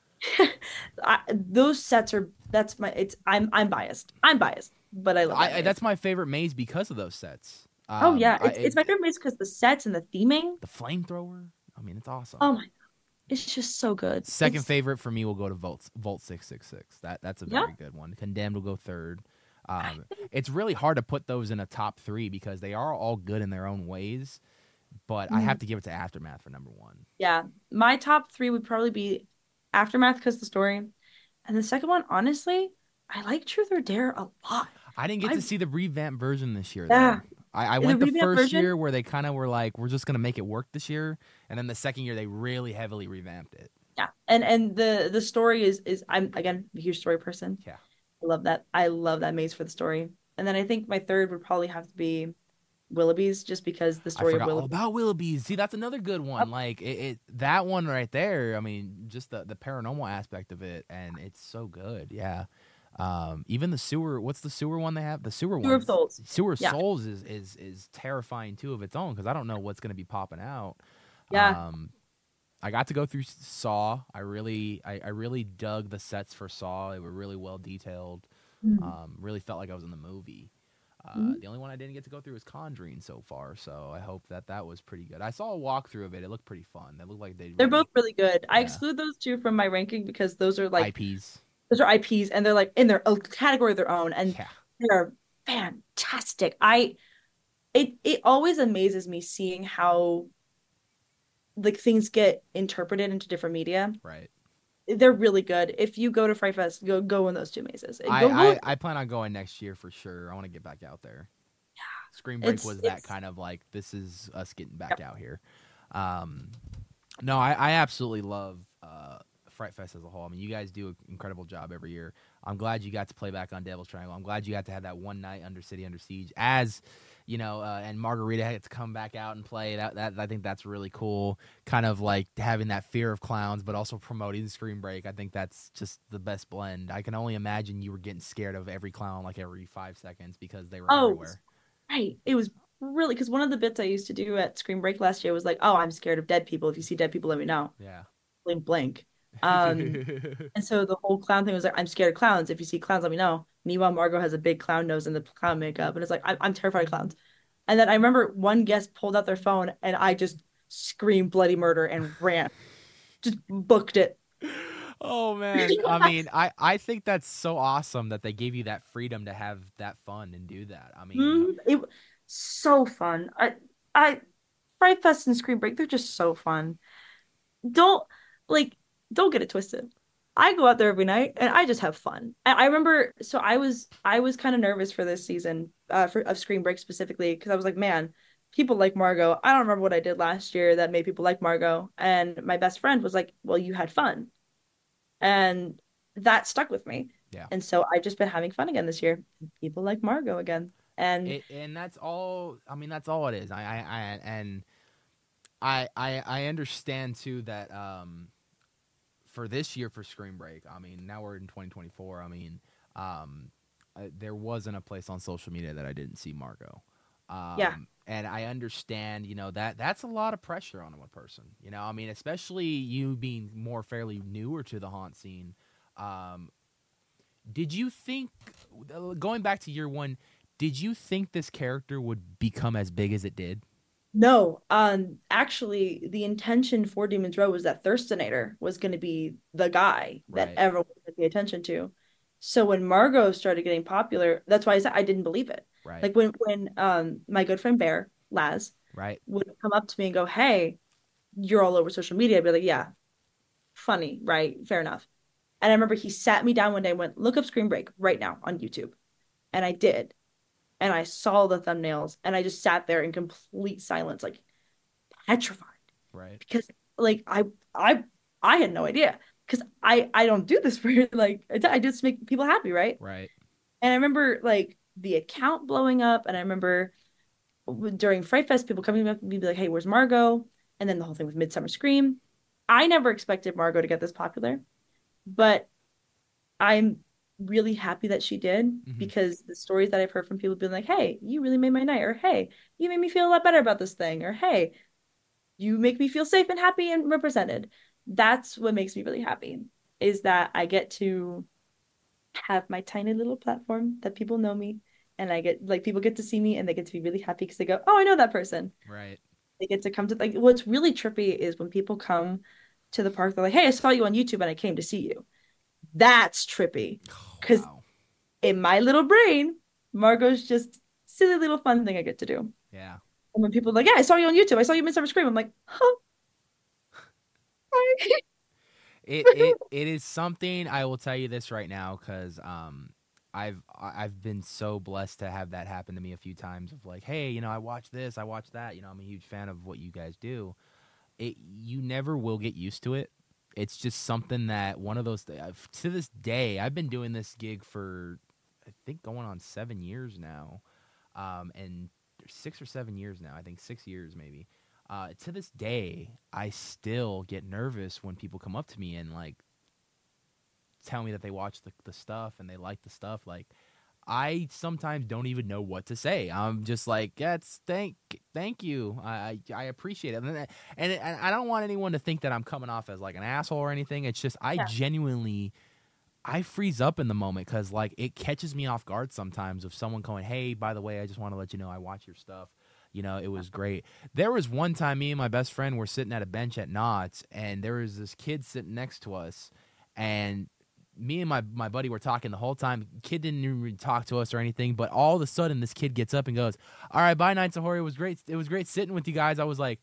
Those sets are I'm biased. But I love that. That's my favorite maze because of those sets. It's my favorite maze because the sets and the theming. The flamethrower. I mean, it's awesome. Oh my God. It's just so good. Second favorite for me will go to Vault 666. That's a very good one. Condemned will go third. It's really hard to put those in a top 3 because they are all good in their own ways, but I have to give it to Aftermath for number 1. Yeah. My top 3 would probably be Aftermath because of the story. And the second one, honestly, I like Truth or Dare a lot. I didn't get to see the revamped version this year, Yeah. though. I went the first year where they kind of were like, we're just going to make it work this year. And then the second year, they really heavily revamped it. Yeah. And the story is I'm, again, a huge story person. Yeah. I love that. I love that maze for the story. And then I think my third would probably have to be Willoughby's, just because the story of Willoughby. All about Willoughby's. See, that's another good one. Like that one right there. I mean, just the paranormal aspect of it, and it's so good. Yeah. Even the sewer. What's the sewer one they have? The sewer one. Sewer of Souls. Sewer Souls is terrifying too of its own because I don't know what's going to be popping out. Yeah. I got to go through Saw. I really dug the sets for Saw. They were really well detailed. Really felt like I was in the movie. The only one I didn't get to go through was Conjuring so far, so I hope that was pretty good. I saw a walkthrough of it. It looked pretty fun. They looked like they're both really good. I exclude those 2 from my ranking because those are like IPs. Those are IPs, and they're like in their category of their own, and they're fantastic. It always amazes me seeing how like things get interpreted into different media. Right. They're really good. If you go to Fright Fest, go in those 2 mazes. I plan on going next year for sure. I want to get back out there. Yeah. Screen Break was that kind of like, this is us getting back out here. No, I absolutely love Fright Fest as a whole. I mean, you guys do an incredible job every year. I'm glad you got to play back on Devil's Triangle. I'm glad you got to have that one night under City Under Siege as, and Margarita had to come back out and play. That I think that's really cool. Kind of like having that fear of clowns, but also promoting Scream Break. I think that's just the best blend. I can only imagine you were getting scared of every clown like every 5 seconds because they were everywhere. Right. It was really because one of the bits I used to do at Scream Break last year was like, oh, I'm scared of dead people. If you see dead people, let me know. Yeah. Blink, blink. And so the whole clown thing was like, I'm scared of clowns. If you see clowns, let me know. Meanwhile, Margot has a big clown nose and the clown makeup, and it's like I'm terrified of clowns. And then I remember one guest pulled out their phone, and I just screamed bloody murder and ran, just booked it. Oh man. I mean, I think that's so awesome that they gave you that freedom to have that fun and do that. I mean, It so fun. I Fright Fest and Scream Break, they're just so fun. Don't like don't get it twisted. I go out there every night and I just have fun. I remember so I was kind of nervous for this season of Scream Break specifically because I was like, man, people like Margot. I don't remember what I did last year that made people like Margot. And my best friend was like, well, you had fun. And that stuck with me. yeah. And so I've just been having fun again this year. People like Margot again. And And that's all. I mean, that's all it is. I understand too that for this year for Scream Break, I mean, now we're in 2024. I mean, there wasn't a place on social media that I didn't see Margot. yeah, And I understand, that's a lot of pressure on one person. I mean, especially you being more fairly newer to the haunt scene. Did you think, going back to year one, did you think this character would become as big as it did? no, actually, the intention for Demon's Row was that Thirstinator was going to be the guy that Right, everyone would pay attention to. So when Margot started getting popular, that's why I said I didn't believe it. right, Like when my good friend Bear Laz right. would come up to me and go, "Hey, you're all over social media," I'd be like, "Yeah, funny, right? Fair enough." And I remember he sat me down one day and went, "Look up Screen Break right now on YouTube," and I did, and I saw the thumbnails, and I just sat there in complete silence, like petrified Right, because like I I had no idea because I don't do this for like I just make people happy, right? right. And I remember like the account blowing up, and I remember during Fright Fest people coming up and be like, "Hey, where's Margot?" And then the whole thing with Midsummer Scream. I never expected Margot to get this popular, but I'm really happy that she did Hmm. because the stories that I've heard from people being like, "Hey, you really made my night," or "Hey, you made me feel a lot better about this thing," or "Hey, you make me feel safe and happy and represented." That's what makes me really happy is that I get to have my tiny little platform that people know me and I get like people get to see me and they get to be really happy because they go, "Oh, I know that person." Right. They get to come to like what's really trippy is when people come to the park, they're like, "Hey, I saw you on YouTube and I came to see you." That's trippy Oh, because wow. in my little brain, Margot's just silly little fun thing I get to do. Yeah. And when people are like, "Yeah, I saw you on YouTube. I saw you in Midsummer Scream," I'm like, "Huh." It is something. I will tell you this right now because I've been so blessed to have that happen to me a few times of like, hey, I watch this, I watch that. I'm a huge fan of what you guys do. You never will get used to it. It's just something that one of those to this day. I've been doing this gig for I think going on 7 years now, and 6 or 7 years now. I think 6 years maybe. To this day, I still get nervous when people come up to me and like tell me that they watch the stuff and they like the stuff. Like I sometimes don't even know what to say. I'm just like, yes, thank you. I appreciate it. And I don't want anyone to think that I'm coming off as like an asshole or anything. It's just I Yeah. genuinely I freeze up in the moment because like it catches me off guard sometimes of someone going, hey, by the way, I just want to let you know I watch your stuff. It was great. There was one time me and my best friend were sitting at a bench at Knott's, and there was this kid sitting next to us, and me and my buddy were talking the whole time. Kid didn't even talk to us or anything, but all of a sudden this kid gets up and goes, "All right, bye, Nights of Horror. It was great. It was great sitting with you guys."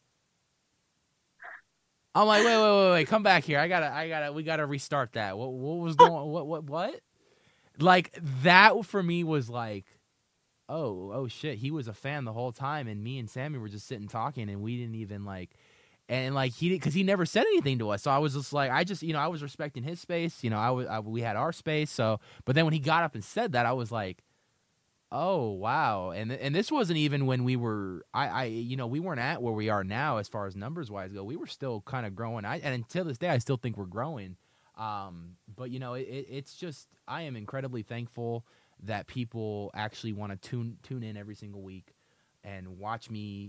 I'm like, wait, come back here. We gotta restart that. What was going? What? Like that for me was like, oh shit. He was a fan the whole time, and me and Sammy were just sitting talking, and we didn't even like. And like because he never said anything to us, so I was just like, I was respecting his space. We had our space. So, but then when he got up and said that, I was like, oh wow. And this wasn't even when we were, we weren't at where we are now as far as numbers wise go. We were still kind of growing. And until this day, I still think we're growing. But it's just, I am incredibly thankful that people actually want to tune in every single week and watch me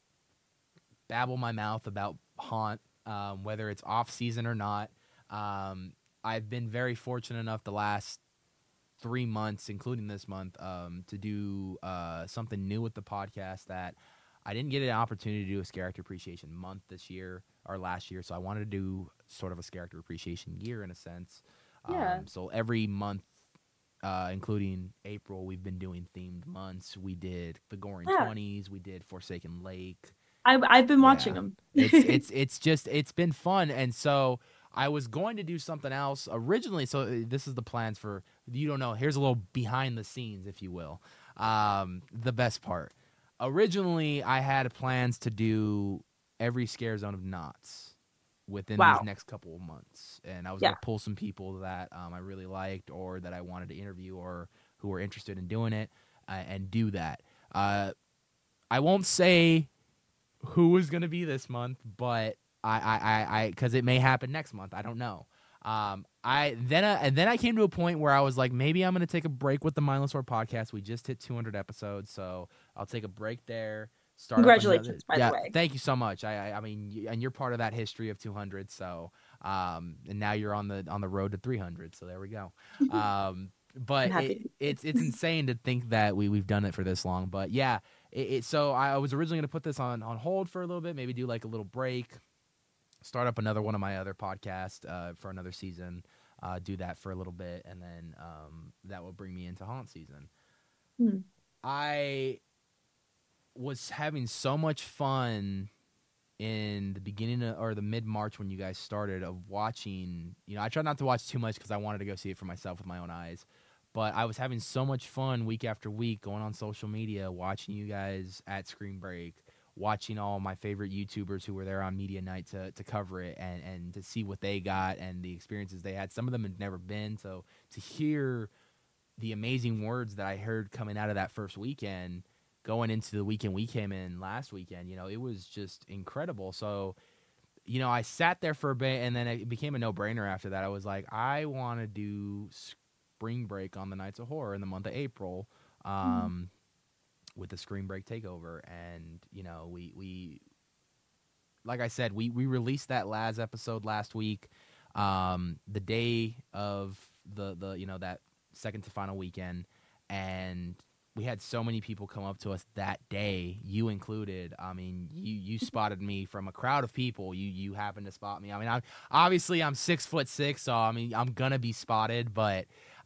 babble my mouth about Haunt, whether it's off season or not. I've been very fortunate enough the last 3 months, including this month, to do something new with the podcast that I didn't get an opportunity to do a character appreciation month this year or last year. So I wanted to do sort of a character appreciation year in a sense. Yeah. So every month, including April, we've been doing themed months. We did the Goring Yeah. 20s. We did Forsaken Lake. I've been watching Yeah, them. it's been fun, and so I was going to do something else originally. So this is the plans for you don't know. Here's a little behind the scenes, if you will. The best part. Originally, I had plans to do every Scare Zone of Knots within these Wow. next couple of months, and I was Yeah. gonna pull some people that I really liked or that I wanted to interview or who were interested in doing it and do that. I won't say who is going to be this month, but because it may happen next month. I don't know. Then I came to a point where I was like, maybe I'm going to take a break with the Mindless Sword podcast. We just hit 200 episodes, so I'll take a break there. Start up another. Congratulations, by the way. Thank you so much. I mean, and you're part of that history of 200. So, and now you're on the road to 300. So there we go. But I'm happy. it's insane to think that we've done it for this long. But yeah, so I was originally going to put this on hold for a little bit, maybe do like a little break, start up another one of my other podcasts for another season, do that for a little bit, and then that will bring me into Haunt season. Hmm. I was having so much fun in the beginning or the mid-March when you guys started of watching. I tried not to watch too much because I wanted to go see it for myself with my own eyes. But I was having so much fun week after week going on social media, watching you guys at Screen Break, watching all my favorite YouTubers who were there on media night to cover it and to see what they got and the experiences they had. Some of them had never been. So to hear the amazing words that I heard coming out of that first weekend, going into the weekend we came in last weekend, it was just incredible. So, I sat there for a bit and then it became a no-brainer after that. I was like, I want to do Spring Break on the Nights of Horror in the month of April with the Screen Break takeover. And, we like I said, we released that Laz episode last week, the day of the that second to final weekend. And we had so many people come up to us that day, you included. I mean, you spotted me from a crowd of people. You happened to spot me. I mean, obviously I'm 6'6", so I mean I'm gonna be spotted. But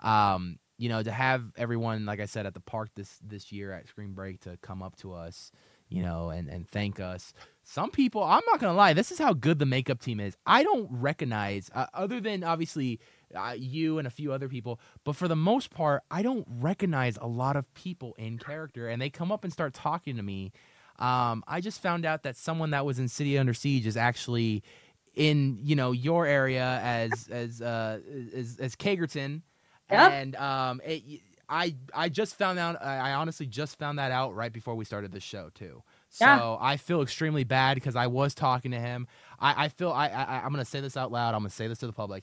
to have everyone, like I said, at the park this year at Screen Break to come up to us, and thank us. Some people, I'm not gonna lie, this is how good the makeup team is. I don't recognize, other than obviously you and a few other people, but for the most part, I don't recognize a lot of people in character, and they come up and start talking to me. I just found out that someone that was in City Under Siege is actually in your area as Kagerton, Yep. and I just found out. I honestly just found that out right before we started the show too. So Yeah. I feel extremely bad because I was talking to him. I'm gonna say this out loud. I'm gonna say this to the public.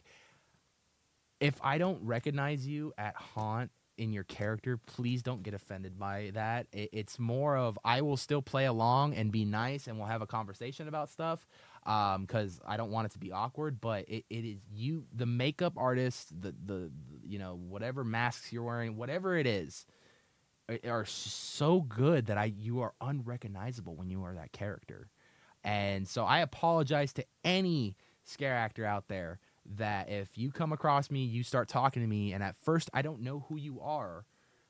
If I don't recognize you at Haunt in your character, please don't get offended by that. It's more of I will still play along and be nice, and we'll have a conversation about stuff because I don't want it to be awkward. But it is you, the makeup artist, the whatever masks you're wearing, whatever it is, are so good that you are unrecognizable when you are that character. And so I apologize to any scare actor out there that if you come across me, you start talking to me, and at first I don't know who you are.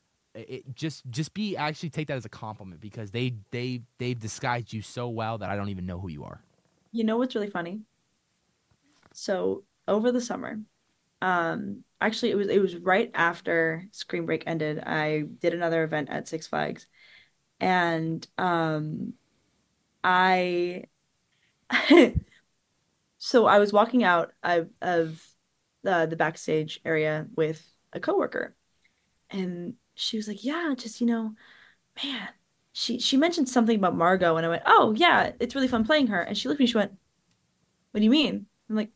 Take that as a compliment because they've disguised you so well that I don't even know who you are. You know what's really funny? So over the summer, actually it was right after Screen Break ended. I did another event at Six Flags, and I So I was walking out of the backstage area with a coworker, and she was like, "Yeah, just man." She mentioned something about Margot, and I went, "Oh yeah, it's really fun playing her." And she looked at me, she went, "What do you mean?" I'm like,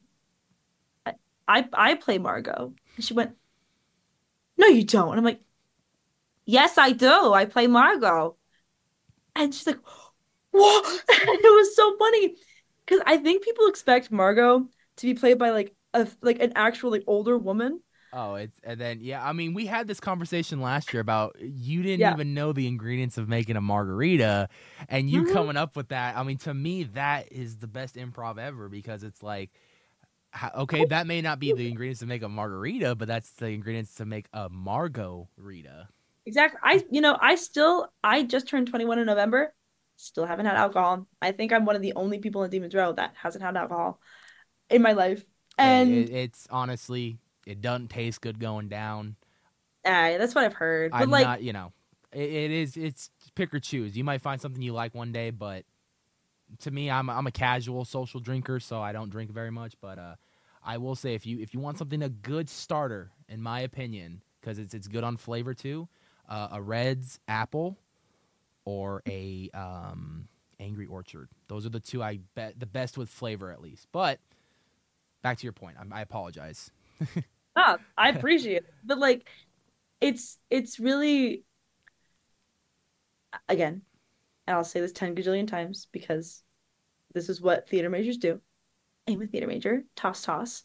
I play Margot." And she went, "No, you don't." And I'm like, "Yes, I do. I play Margot." And she's like, "What?" And it was so funny because I think people expect Margot to be played by like an actual like older woman. Oh, it's and then yeah, I mean, we had this conversation last year about you didn't Yeah. even know the ingredients of making a margarita, and you Hmm. coming up with that. I mean, to me, that is the best improv ever because it's like, okay, that may not be the ingredients to make a margarita, but that's the ingredients to make a Margot Rita. Exactly. I just turned 21 in November. Still haven't had alcohol. I think I'm one of the only people in Demon's Row that hasn't had alcohol in my life. Hey, And it's honestly, it doesn't taste good going down. that's what I've heard. But I'm like, not, it's pick or choose. You might find something you like one day, but to me, I'm a casual social drinker, so I don't drink very much. But I will say if you want something a good starter, in my opinion, because it's good on flavor too, a Red's apple or a Angry Orchard. Those are the two I bet the best with flavor at least. But back to your point, I apologize. I appreciate it. But like, it's really, again, and I'll say this 10 gajillion times because this is what theater majors do. I'm a theater major, toss toss.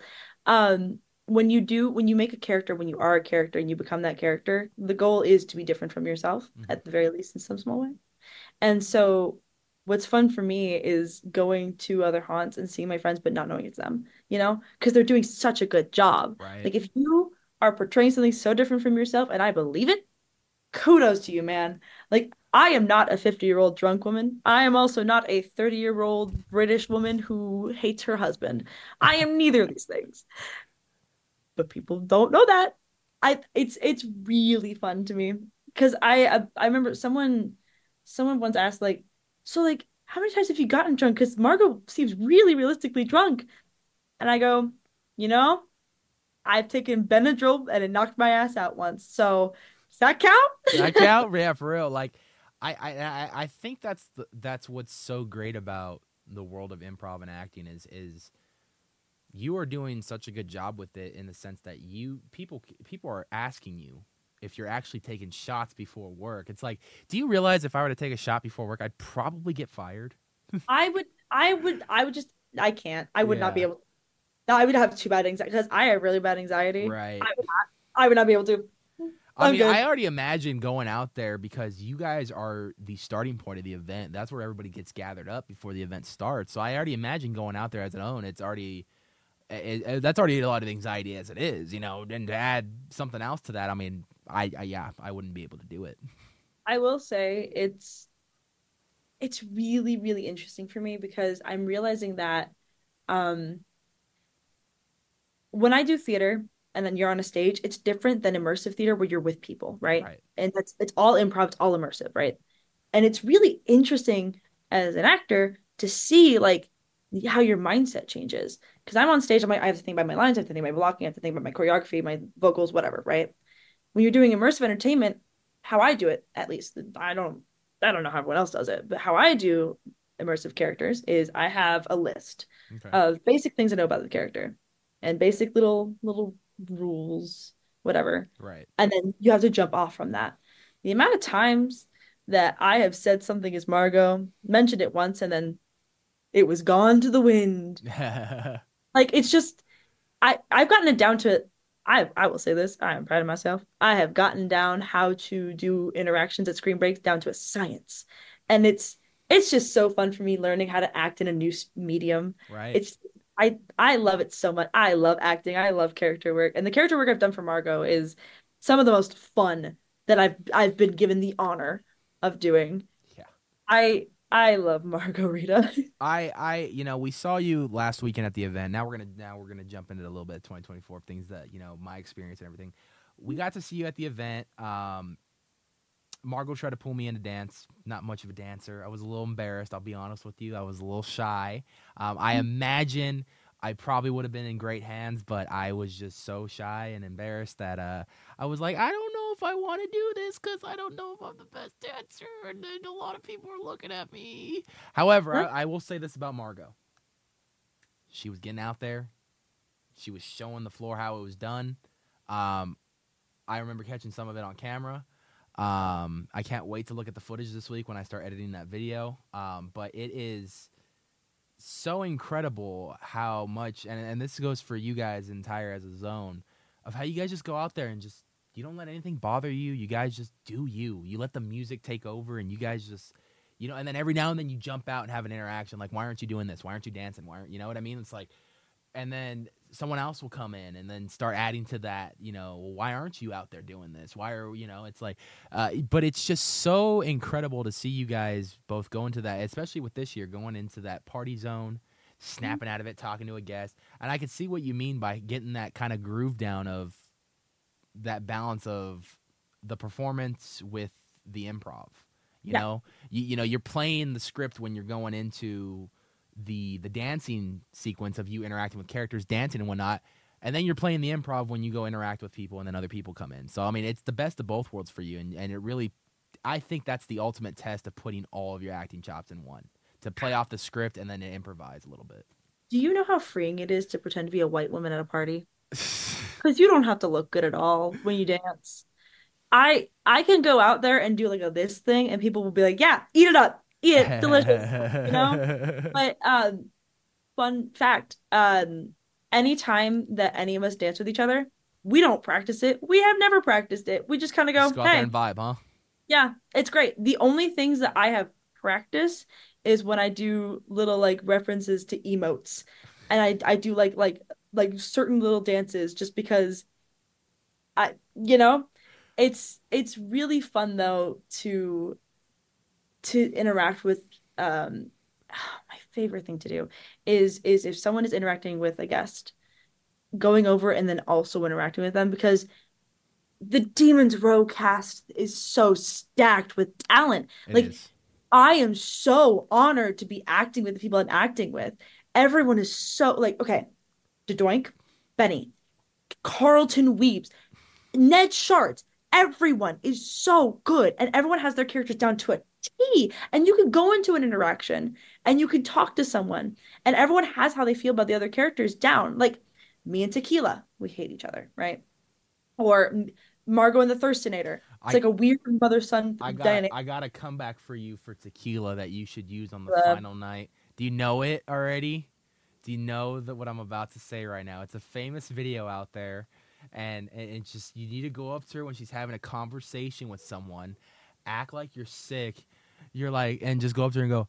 When you make a character, when you are a character and you become that character, the goal is to be different from yourself, Mhm. at the very least in some small way. And so what's fun for me is going to other haunts and seeing my friends but not knowing it's them, because they're doing such a good job. Right. Like if you are portraying something so different from yourself and I believe it, kudos to you, man. Like, I am not a 50-year-old drunk woman. I am also not a 30-year-old British woman who hates her husband. I am neither of these things. But people don't know that. It's really fun to me because I remember someone once asked like, so like how many times have you gotten drunk? Because Margot seems really realistically drunk. And I go, you know, I've taken Benadryl and it knocked my ass out once. So does that That count? count? Yeah, for real. Like, I think that's what's so great about the world of improv and acting is you are doing such a good job with it in the sense that people are asking you if you're actually taking shots before work. It's like, do you realize if I were to take a shot before work, I'd probably get fired? I would just, I can't. I would not be Yeah. able. No, I would have too bad anxiety because I have really bad anxiety. Right. I would not be able to. I I'm mean, I good. already imagine going out there because you guys are the starting point of the event. That's where everybody gets gathered up before the event starts. So I already imagine going out there as an own. It's already that's already a lot of anxiety as it is, And to add something else to that, I mean, yeah, I wouldn't be able to do it. I will say it's really, really interesting for me because I'm realizing that um when I do theater and then you're on a stage, it's different than immersive theater where you're with people, right? Right. And it's all improv, it's all immersive, right? And it's really interesting as an actor to see like how your mindset changes. Because I'm on stage, I'm like, I have to think about my lines, I have to think about my blocking, I have to think about my choreography, my vocals, whatever, right? When you're doing immersive entertainment, how I do it, at least, I don't know how everyone else does it, but how I do immersive characters is I have a list Okay. of basic things I know about the character and basic little rules, whatever. Right. And then you have to jump off from that. The amount of times that I have said something as Margot, mentioned it once, and then it was gone to the wind. Like it's just I've gotten it down to I will say this, I am proud of myself. I have gotten down how to do interactions at Screen Break down to a science. And it's just so fun for me learning how to act in a new medium. Right. It's I love it so much. I love acting. I love character work. And the character work I've done for Margot is some of the most fun that I've been given the honor of doing. Yeah. I love Margot Rita. We saw you last weekend at the event. Now we're gonna jump into a little bit of 2024 things that my experience and everything. We got to see you at the event. Margot tried to pull me into dance. Not much of a dancer. I was a little embarrassed. I'll be honest with you. I was a little shy. I imagine I probably would have been in great hands, but I was just so shy and embarrassed that I was like, I don't know if I want to do this because I don't know if I'm the best dancer, and then a lot of people are looking at me. However, I will say this about Margot. She was getting out there. She was showing the floor how it was done. I remember catching some of it on camera. I can't wait to look at the footage this week when I start editing that video. But it is so incredible how much, and this goes for you guys entire as a zone, of how you guys just go out there and just, you don't let anything bother you. You guys just do you. You let the music take over, and you guys just, and then every now and then you jump out and have an interaction like, why aren't you doing this? Why aren't you dancing? Why aren't, you know what I mean? It's like, and then someone else will come in and then start adding to that, well, why aren't you out there doing this? Why are, it's like, but it's just so incredible to see you guys both go into that, especially with this year, going into that party zone, snapping out of it, talking to a guest. And I could see what you mean by getting that kind of groove down of that balance of the performance with the improv, you're playing the script when you're going into the dancing sequence of you interacting with characters, dancing and whatnot, and then you're playing the improv when you go interact with people and then other people come in. So, I mean, it's the best of both worlds for you, and it really, I think that's the ultimate test of putting all of your acting chops in one, to play off the script and then to improvise a little bit. Do you know how freeing it is to pretend to be a white woman at a party? Because you don't have to look good at all when you dance. I can go out there and do like this thing, and people will be like, "Yeah, eat it up, eat it, delicious," But fun fact, anytime that any of us dance with each other, we don't practice it. We have never practiced it. We just kind of Just go, go out there "Hey, and vibe, huh?" yeah, it's great." The only things that I have practiced is when I do little like references to emotes, and I do like certain little dances just because I it's really fun though to interact with my favorite thing to do is if someone is interacting with a guest, going over and then also interacting with them, because the Demons Row cast is so stacked with talent. It Like, is. I am so honored to be acting with the people I'm acting with. Everyone is so like, okay, DeDoink, Benny, Carlton Weebs, Ned Sharts, everyone is so good, and everyone has their characters down to a T. And you can go into an interaction and you can talk to someone, and everyone has how they feel about the other characters down. Like me and Tequila, we hate each other, right? Or Margot and the Thirstinator. It's like a weird mother-son dynamic. I got a comeback for you for Tequila that you should use on the final night. Do you know it already? Do you know that what I'm about to say right now? It's a famous video out there. And it's just, you need to go up to her when she's having a conversation with someone, act like you're sick. You're like, and just go up to her and go,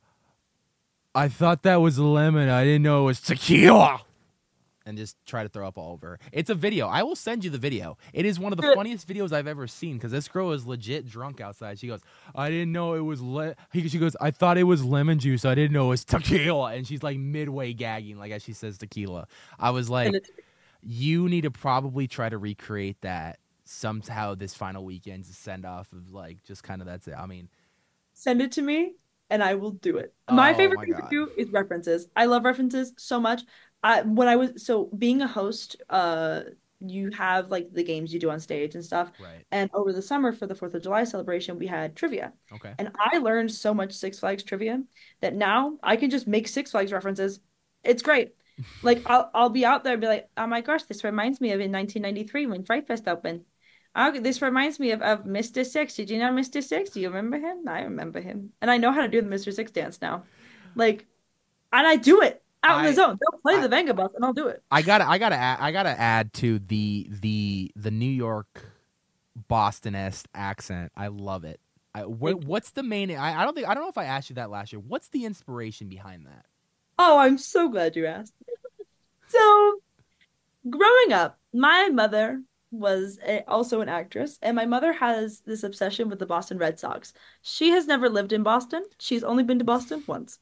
I thought that was lemon. I didn't know it was tequila. And just try to throw up all over her. It's a video. I will send you the video. It is one of the funniest videos I've ever seen, because this girl is legit drunk outside. She goes, I didn't know it was she goes, I thought it was lemon juice. I didn't know it was tequila. And she's like midway gagging, like as she says tequila. I was like, you need to probably try to recreate that somehow this final weekend to send off of like just kind of that's it. I mean, send it to me and I will do it. My favorite thing to do is references. I love references so much. Being a host, you have like the games you do on stage and stuff. Right. And over the summer for the 4th of July celebration, we had trivia. Okay. And I learned so much Six Flags trivia that now I can just make Six Flags references. It's great. Like I'll be out there and be like, oh my gosh, this reminds me of in 1993 when Fright Fest opened. This reminds me of Mr. Six. Did you know Mr. Six? Do you remember him? I remember him. And I know how to do the Mr. Six dance now. Like, and I do it out in the zone. They'll play the Venga Bus and I'll do it. I gotta add to the New York Boston-esque accent. I love it. What's the main? I don't know if I asked you that last year. What's the inspiration behind that? Oh, I'm so glad you asked. So, growing up, my mother was also an actress, and my mother has this obsession with the Boston Red Sox. She has never lived in Boston. She's only been to Boston once.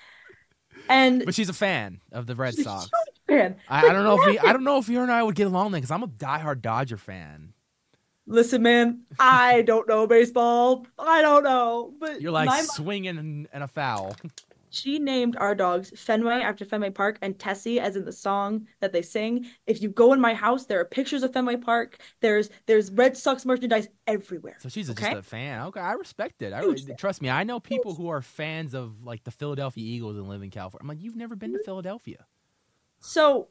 But she's a fan of the Red Sox. Fan. I don't know if you and I would get along then, because I'm a diehard Dodger fan. Listen, man, I don't know baseball. I don't know, but You're like my swinging and a foul. she named our dogs Fenway after Fenway Park and Tessie as in the song that they sing. If you go in my house, there are pictures of Fenway Park. There's Red Sox merchandise everywhere. So she's just Okay? a fan. Okay, I respect it. Huge fan. Trust me, I know people Huge. who are fans of like the Philadelphia Eagles and live in California. I'm like, you've never been to Philadelphia. So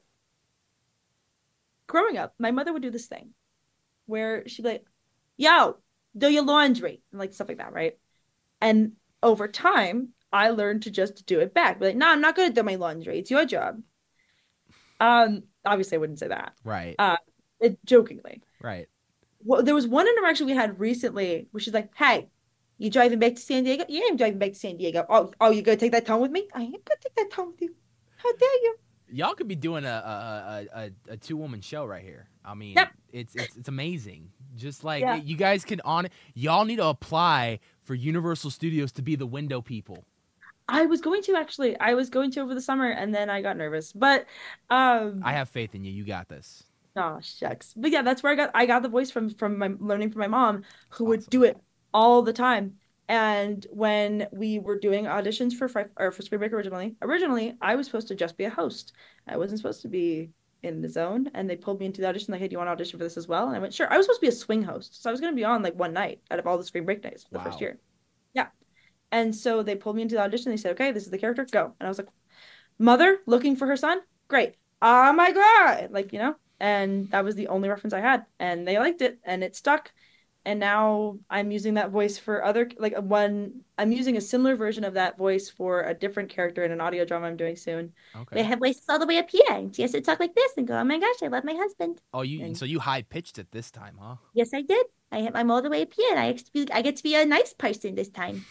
growing up, my mother would do this thing where she'd be like, yo, do your laundry and like stuff like that, right? And over time, I learned to just do it back. Be like, no, I'm not gonna do my laundry. It's your job. Obviously I wouldn't say that. Right. Jokingly. Right. Well, there was one interaction we had recently where she's like, "Hey, you driving back to San Diego? Yeah, I'm driving back to San Diego. Oh, you gonna take that tone with me? I ain't gonna take that tone with you. How dare you?" Y'all could be doing a 2-woman show right here. I mean, Yep. it's amazing. Just like Yeah. you guys can y'all need to apply for Universal Studios to be the window people. I was going to actually. I was going to over the summer, and then I got nervous. But I have faith in you. You got this. oh shucks. But yeah, that's where I got the voice from my learning from my mom, who would Awesome. do it all the time. And when we were doing auditions for for Spring Break originally I was supposed to just be a host. I wasn't supposed to be in the zone, and they pulled me into the audition like, "Hey, do you want to audition for this as well?" And I went, "Sure." I was supposed to be a swing host, so I was going to be on like one night out of all the Spring Break nights for the first Wow. year. Yeah. And so they pulled me into the audition. They said, "Okay, this is the character. Go." And I was like, "Mother looking for her son? Great. Oh my God." Like, and that was the only reference I had. And they liked it and it stuck. And now I'm using that voice for I'm using a similar version of that voice for a different character in an audio drama I'm doing soon. They Okay. have voices all the way up here. And she has to talk like this and go, "Oh my gosh, I love my husband." Oh, you And so you high pitched it this time, huh? yes, I did. I'm all the way up here. And I get to be a nice person this time.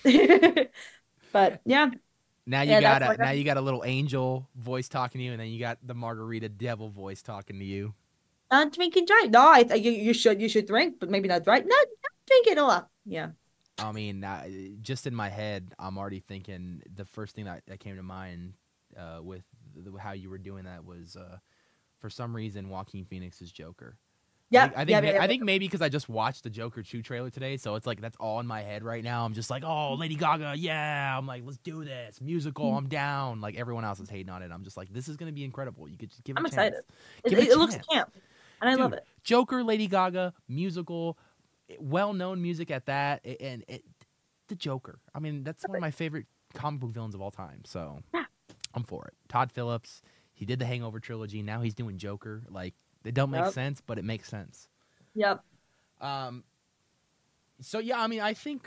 But yeah, yeah, that's like Now you got a little angel voice talking to you, and then you got the margarita devil voice talking to you. not drink and drive. No, you should drink, but maybe not drive. No, don't drink it all. Yeah. I mean, just in my head, I'm already thinking the first thing that came to mind with how you were doing that was for some reason Joaquin Phoenix's Joker. Yep. Yep. I Yep. think maybe because I just watched the Joker 2 trailer today, so it's like that's all in my head right now. I'm just like, oh, Lady Gaga, yeah. I'm like, let's do this musical. I'm down. Like everyone else is hating on it. I'm just like, this is gonna be incredible. You could just give it I'm a chance. excited. Give it a It looks chance, camp, and I love dude. it. Joker, Lady Gaga, musical, well-known music at that, the Joker. I mean, that's one of my favorite comic book villains of all time. So Yeah. I'm for it. Todd Phillips, he did the Hangover trilogy. Now he's doing Joker. Like, it don't make Yep. sense, but it makes sense. Yep. Um, so yeah, I mean, I think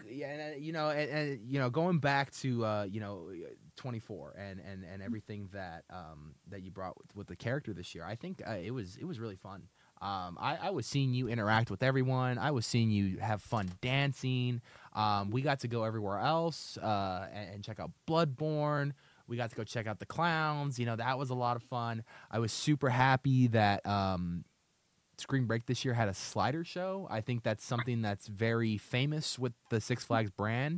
going back to 24 and everything that that you brought with the character this year, I think it was really fun. I was seeing you interact with everyone. I was seeing you have fun dancing. We got to go everywhere else and check out Bloodborne. We got to go check out the clowns. That was a lot of fun. I was super happy that Spring Break this year had a slider show. I think that's something that's very famous with the Six Flags brand.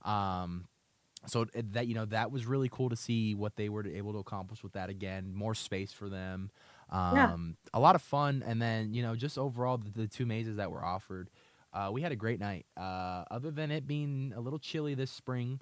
That was really cool to see what they were able to accomplish with that again. More space for them. Yeah. A lot of fun. And then, just overall, the 2 mazes that were offered, we had a great night. Other than it being a little chilly this spring,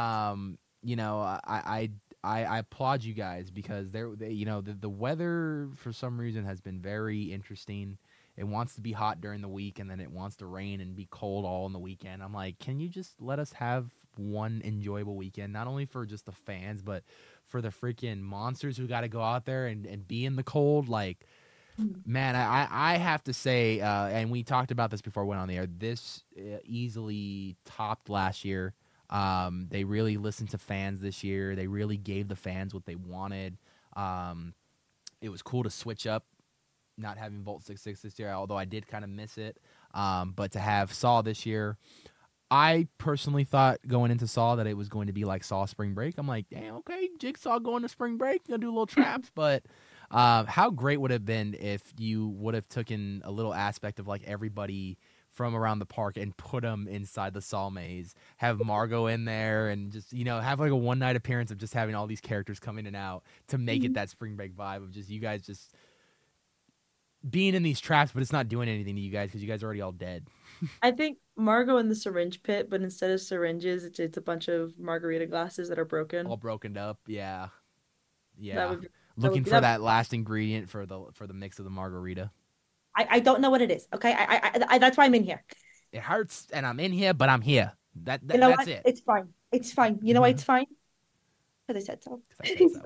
I applaud you guys because the weather for some reason has been very interesting. It wants to be hot during the week and then it wants to rain and be cold all on the weekend. I'm like, can you just let us have one enjoyable weekend, not only for just the fans, but for the freaking monsters who got to go out there and be in the cold? Like, man, I have to say, and we talked about this before we went on the air, this easily topped last year. They really listened to fans this year. They really gave the fans what they wanted. It was cool to switch up, not having Volt 66 this year, although I did kind of miss it. But to have Saw this year, I personally thought going into Saw that it was going to be like Saw Spring Break. I'm like, damn, okay, Jigsaw going to Spring Break, gonna do a little traps. But how great would it have been if you would have taken a little aspect of like everybody from around the park and put them inside the Saw maze, have Margot in there, and just have like a one night appearance of just having all these characters come in and out to make it that Spring Break vibe of just you guys just being in these traps, but it's not doing anything to you guys because you guys are already all dead. I think Margot in the syringe pit, but instead of syringes, it's a bunch of margarita glasses that are All broken. broken up. Yeah. That Yeah. would be that would Looking be for that. that last ingredient for the mix of the margarita. I don't know what it is. Okay, that's why I'm in here. It hurts, and I'm in here, but I'm here. You know That's what? it. It's fine. It's fine. You know why Because it's fine? Because I said so. I said so.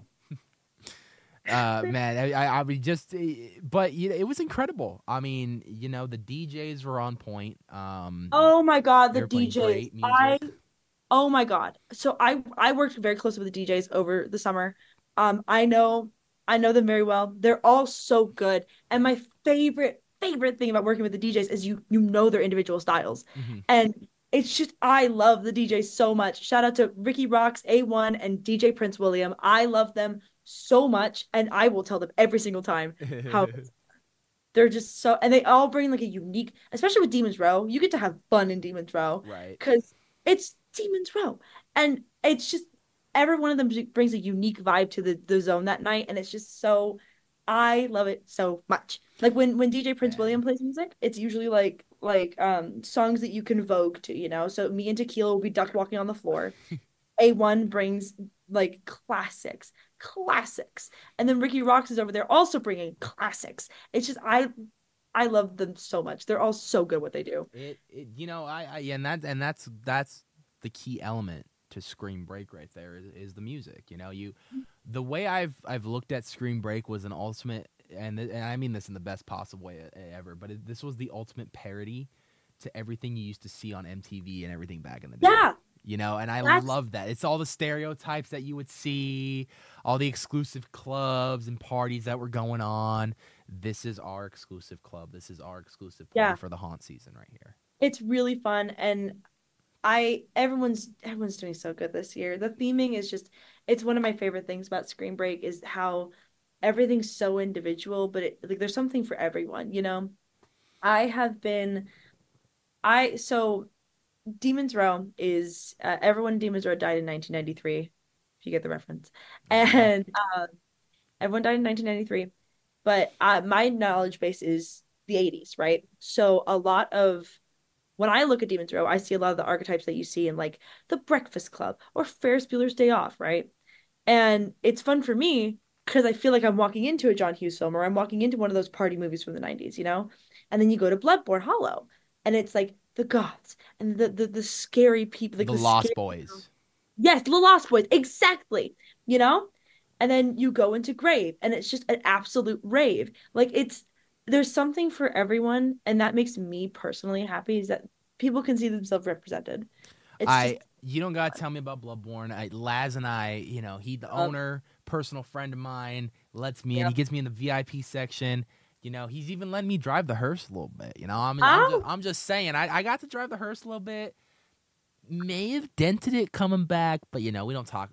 Man, I mean, just, but it was incredible. I mean, the DJs were on point. Oh my God, They the were playing DJs. great music. Oh my God. So I worked very closely with the DJs over the summer. I know them very well. They're all so good. And my favorite thing about working with the DJs is you know their individual styles. Hmm. And it's just I love the DJs so much. Shout out to Ricky Rocks, A1 and DJ Prince William. I love them so much and I will tell them every single time how they're just so, and they all bring like a unique, especially with Demon's Row. You get to have fun in Demon's Row Right. because it's Demon's Row, and it's just every one of them brings a unique vibe to the zone that night, and it's just so. I love it so much. Like when DJ Prince Man. William plays music, it's usually like songs that you can vogue to, you know. So me and Tequila will be duck walking on the floor. A1 brings like classics. And then Ricky Rocks is over there also bringing classics. It's just I love them so much. They're all so good what they do. I yeah, and that's the key element to Scream Break right there is the music. The way I've looked at Scream Break was an ultimate, and I mean this in the best possible way ever, but this was the ultimate parody to everything you used to see on MTV and everything back in the day. Yeah, And I that's love that. It's all the stereotypes that you would see, all the exclusive clubs and parties that were going on. This is our exclusive club. This is our exclusive party yeah. for the haunt season right here. It's really fun and I everyone's doing so good this year. The theming is just it's one of my favorite things about Screen Break is how everything's so individual, but like there's something for everyone, you know? I have been I so Demon's Row is everyone in Demon's Row died in 1993, if you get the reference. Yeah. And everyone died in 1993. But my knowledge base is the 80s, right? So a lot of when I look at Demon's Row, I see a lot of the archetypes that you see in like The Breakfast Club or Ferris Bueller's Day Off, right? And it's fun for me because I feel like I'm walking into a John Hughes film or I'm walking into one of those party movies from the 90s, you know? And then you go to Bloodborne Hollow and it's like the goths and the scary people, like The the Lost scary. Boys. Yes, the Lost Boys, exactly. You know? And then you go into Grave and it's just an absolute rave. Like there's something for everyone and that makes me personally happy is that people can see themselves represented. It's just You don't gotta tell me about Bloodborne. Laz and I, he the uh, owner, personal friend of mine, lets me in. yeah. He gets me in the VIP section. He's even letting me drive the hearse a little bit. I mean, Oh, I'm just saying. I got to drive the hearse a little bit. May have dented it coming back, but we don't talk.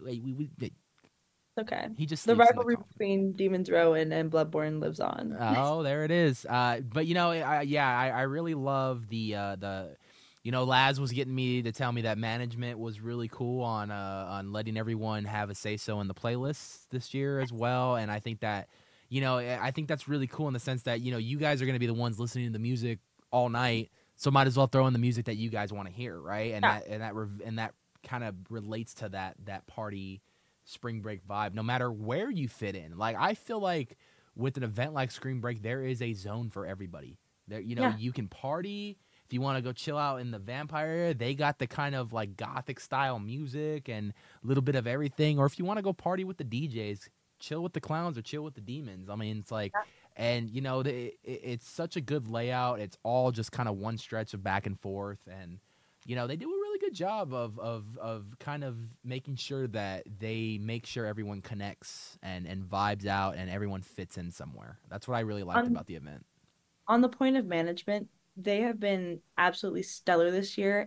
okay. He just The sleeps in the rivalry coffin. between Demon's Row and Bloodborne lives on. Oh, there it is. But I really love the Laz was getting me to tell me that management was really cool on letting everyone have a say so in the playlists this year as well, and I think that I think that's really cool in the sense that you guys are going to be the ones listening to the music all night, so might as well throw in the music that you guys want to hear, right? And Yeah. that kind of relates to that party spring break vibe, no matter where you fit in. Like I feel like with an event like Screen Break, there is a zone for everybody. There, Yeah. you can party. If you want to go chill out in the vampire area, they got the kind of like gothic style music and a little bit of everything. Or if you want to go party with the DJs, chill with the clowns or chill with the demons. I mean, it's like, and it's such a good layout. It's all just kind of one stretch of back and forth, and they do a really good job of kind of making sure that they make sure everyone connects and vibes out and everyone fits in somewhere. That's what I really liked On about the event. on the point of management, they have been absolutely stellar this year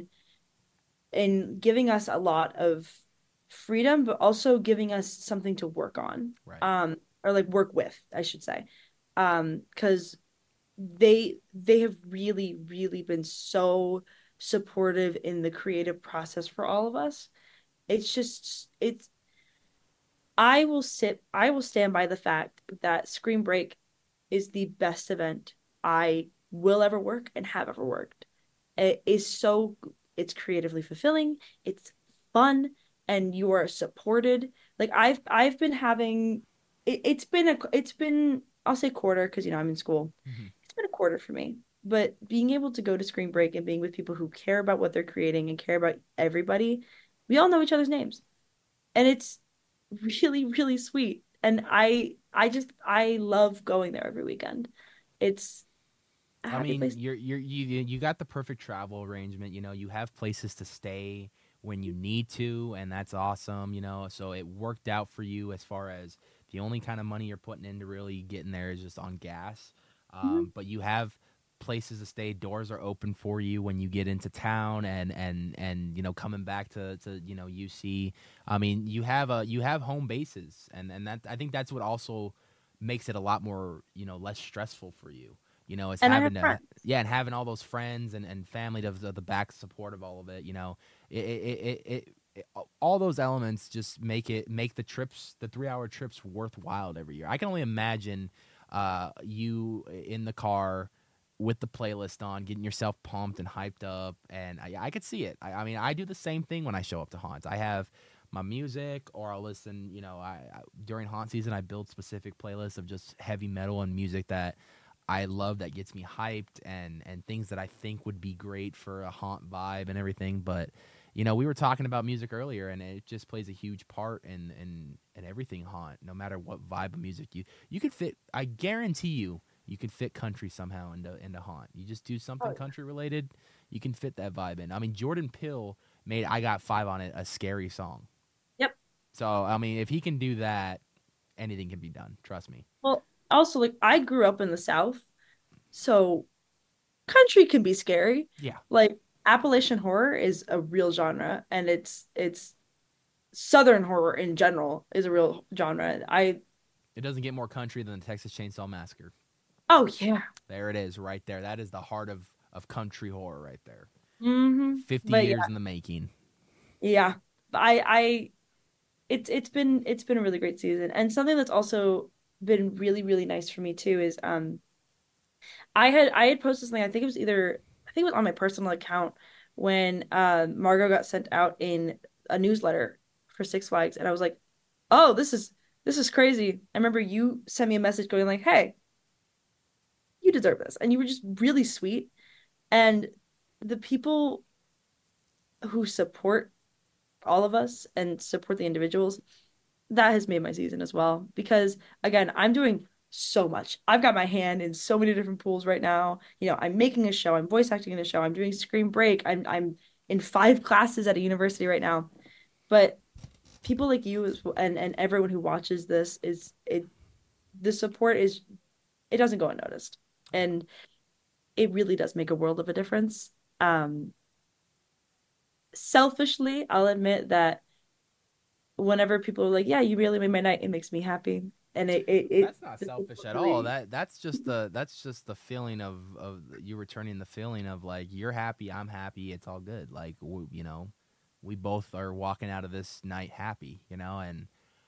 in giving us a lot of freedom, but also giving us something to work on. Right. Or like work with, I should say. Because they have really been so supportive in the creative process for all of us. It's just I will stand by the fact that Screen Break is the best event I will ever work and have ever worked. It is so, it's creatively fulfilling, it's fun, and you are supported. Like I've been having it's been I'll say quarter because I'm in school. Hmm. It's been a quarter for me. But being able to go to Screen Break and being with people who care about what they're creating and care about everybody, we all know each other's names. And it's really, really sweet. And I love going there every weekend. It's a I happy mean, place. you got the perfect travel arrangement. You know, you have places to stay when you need to, and that's awesome. You know, so it worked out for you as far as the only kind of money you're putting into really getting there is just on gas. Mhm. But you have places to stay. Doors are open for you when you get into town, and coming back to UC. I mean, you have home bases, and that I think that's what also makes it a lot more less stressful for you. It's And I have having to, friends. yeah, and having all those friends and family of the back support of all of it. All those elements just make the 3 hour trips worthwhile every year. I can only imagine you in the car with the playlist on, getting yourself pumped and hyped up, and I could see it. I mean, I do the same thing when I show up to haunts. I have my music, or I'll listen. During haunt season, I build specific playlists of just heavy metal and music that I love, that gets me hyped, and things that I think would be great for a haunt vibe and everything. But we were talking about music earlier, and it just plays a huge part in everything haunt. No matter what vibe of music you could fit, I guarantee you could fit country somehow into haunt. You just do something Oh, country related, you can fit that vibe in. I mean, Jordan Peele made "I Got Five on It" a scary song. yep. So I mean, if he can do that, anything can be done. Trust me. Well, also like I grew up in the South, so country can be scary. Yeah, Like Appalachian horror is a real genre, and it's Southern horror in general is a real genre. it doesn't get more country than the Texas Chainsaw Massacre. Oh yeah. There it is, right there. That is the heart of country horror, right there. Fifty But years in the making. yeah. I it's been a really great season. And something that's also been really, really nice for me too is I had posted something, I think it was on my personal account when Margot got sent out in a newsletter for Six Flags, and I was like, "Oh, this is crazy." I remember you sent me a message going like, "Hey, you deserve this." And you were just really sweet. And the people who support all of us and support the individuals, that has made my season as well. Because again, I'm doing so much. I've got my hand in so many different pools right now. I'm making a show, I'm voice acting in a show, I'm doing Screen Break, I'm in 5 classes at a university right now. But people like you and everyone who watches this is it the support is it doesn't go unnoticed. And it really does make a world of a difference. Um, Selfishly, I'll admit that whenever people are like, "Yeah, you really made my night," it makes me happy, and That's not it selfish at all. really. That's just the feeling of you returning the feeling of like you're happy, I'm happy, it's all good. Like we both are walking out of this night happy, and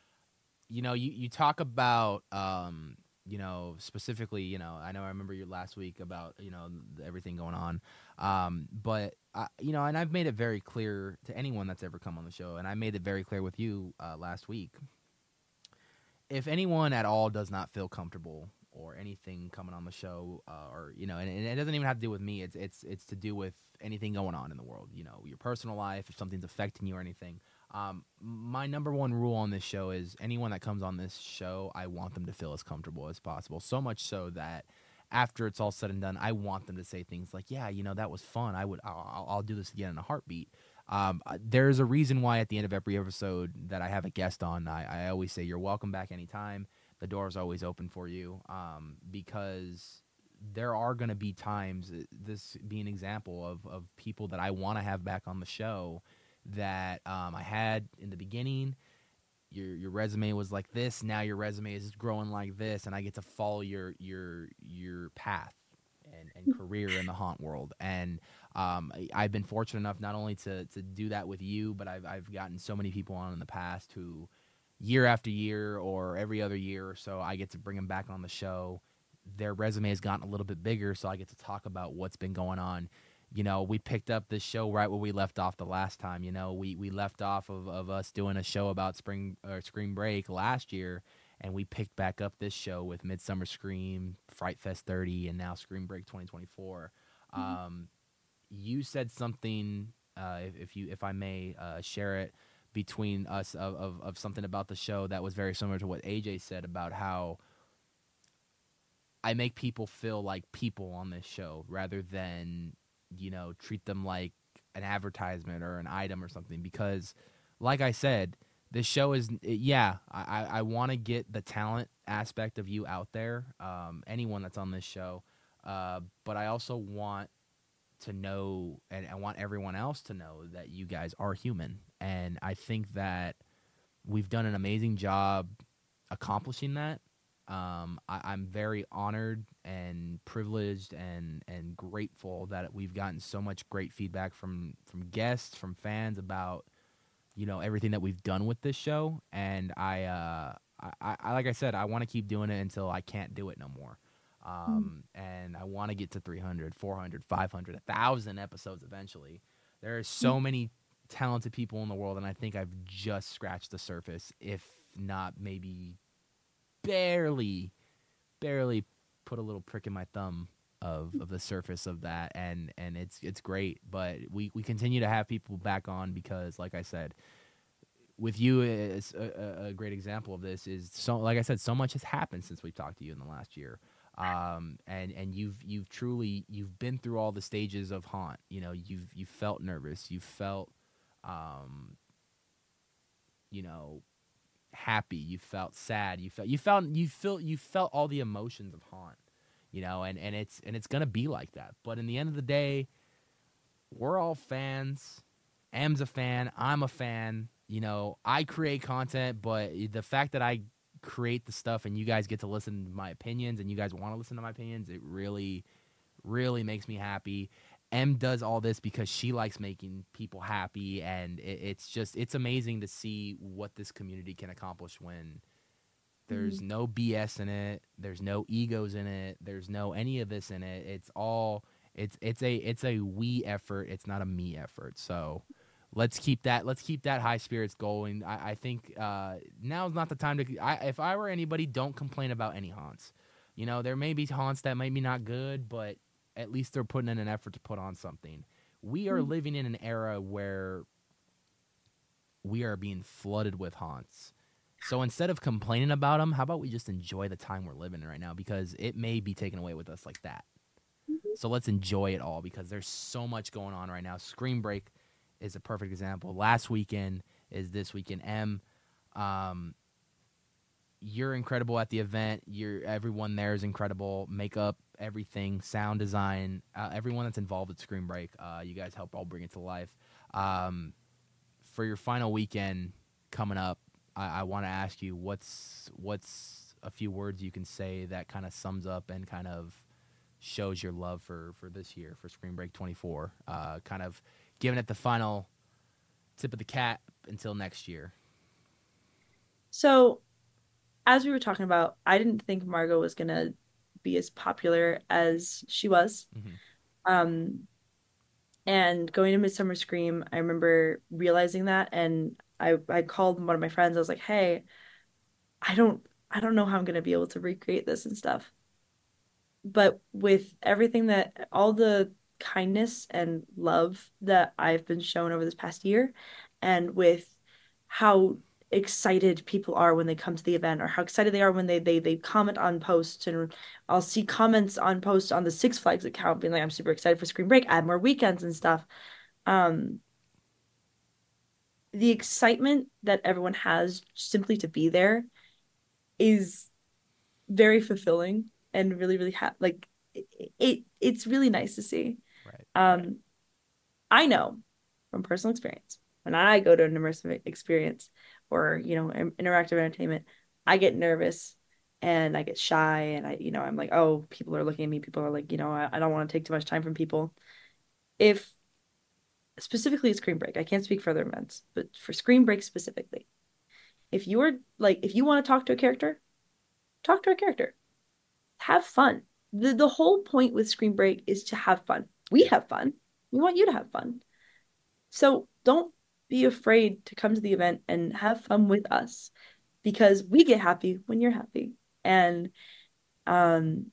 you talk about specifically, I know I remember you last week about everything going on, but and I've made it very clear to anyone that's ever come on the show, and I made it very clear with you last week. If anyone at all does not feel comfortable or anything coming on the show, or and it doesn't even have to do with me, it's to do with anything going on in the world, your personal life, if something's affecting you or anything. My number one rule on this show is anyone that comes on this show, I want them to feel as comfortable as possible. So much so that after it's all said and done, I want them to say things like, "Yeah, that was fun. I'll do this again in a heartbeat." There's a reason why at the end of every episode that I have a guest on, I always say, "You're welcome back anytime. The door is always open for you," because there are going to be times, this be an example of people that I want to have back on the show that I had in the beginning. Your resume was like this. Now your resume is growing like this, and I get to follow your path and career in the haunt world. And I've been fortunate enough not only to do that with you, but I've gotten so many people on in the past who, year after year or every other year or so, I get to bring them back on the show, their resume has gotten a little bit bigger, so I get to talk about what's been going on. We picked up this show right where we left off the last time. We left off of us doing a show about Scream Break last year, and we picked back up this show with Midsummer Scream, Fright Fest 30, and now Scream Break 2024. You said something, if I may share it between us of something about the show that was very similar to what AJ said about how I make people feel like people on this show rather than, treat them like an advertisement or an item or something. Because, like I said, this show is, yeah, I want to get the talent aspect of you out there, anyone that's on this show. But I also want to know, and I want everyone else to know, that you guys are human. And I think that we've done an amazing job accomplishing that. I'm very honored and privileged and grateful that we've gotten so much great feedback from guests, from fans about everything that we've done with this show. And I like I said, I want to keep doing it until I can't do it no more. And I want to get to 300, 400, 500, 1,000 episodes eventually. There are so many talented people in the world, and I think I've just scratched the surface, if not maybe barely put a little prick in my thumb of the surface of that, and it's great. But we continue to have people back on because, like I said, with you is a great example of this. Is so, like I said, so much has happened since we've talked to you in the last year. And you've truly been through all the stages of Haunt. You've felt nervous, you felt happy, you felt sad, you felt all the emotions of Haunt. And it's gonna be like that. But in the end of the day, we're all fans. M's a fan, I'm a fan. I create content, but the fact that I create the stuff and you guys get to listen to my opinions and you guys want to listen to my opinions, it really, really makes me happy. M does all this because she likes making people happy, and it's amazing to see what this community can accomplish when there's no BS in it, there's no egos in it, there's no any of this in it. It's a we effort, it's not a me effort. So let's keep that high spirits going. I think now's not the time to. If I were anybody, don't complain about any haunts. There may be haunts that might be not good, but at least they're putting in an effort to put on something. We are living in an era where we are being flooded with haunts. So instead of complaining about them, how about we just enjoy the time we're living in right now, because it may be taken away with us like that. So let's enjoy it all, because there's so much going on right now. Scream Break is a perfect example. Last weekend is this weekend. You're incredible at the event. Everyone there is incredible. Makeup, everything, sound design, everyone that's involved at Scream Break. You guys help all bring it to life. For your final weekend coming up, I want to ask you what's a few words you can say that kind of sums up and kind of shows your love for this year, for Scream Break 24. Kind of giving it the final tip of the cap until next year. So, as we were talking about, I didn't think Margot was gonna be as popular as she was. Um, and going to Midsummer Scream, I remember realizing that, and I called one of my friends. I was like, "Hey, I don't know how I'm gonna be able to recreate this and stuff." But with everything that all the kindness and love that I've been shown over this past year, and with how excited people are when they come to the event, or how excited they are when they comment on posts, and I'll see comments on posts on the Six Flags account being like, "I'm super excited for Scream Break, add more weekends and stuff." Um, the excitement that everyone has simply to be there is very fulfilling and really, really like it's really nice to see. Right. I know from personal experience, when I go to an immersive experience or, interactive entertainment, I get nervous and I get shy, and I'm like, oh, people are looking at me. People are like, I don't want to take too much time from people. If specifically at Screen Break, I can't speak for other events, but for Screen Break specifically, if you want to talk to a character, talk to a character. have fun. The whole point with Screen Break is to have fun. We have fun. We want you to have fun. So don't be afraid to come to the event and have fun with us because we get happy when you're happy. And um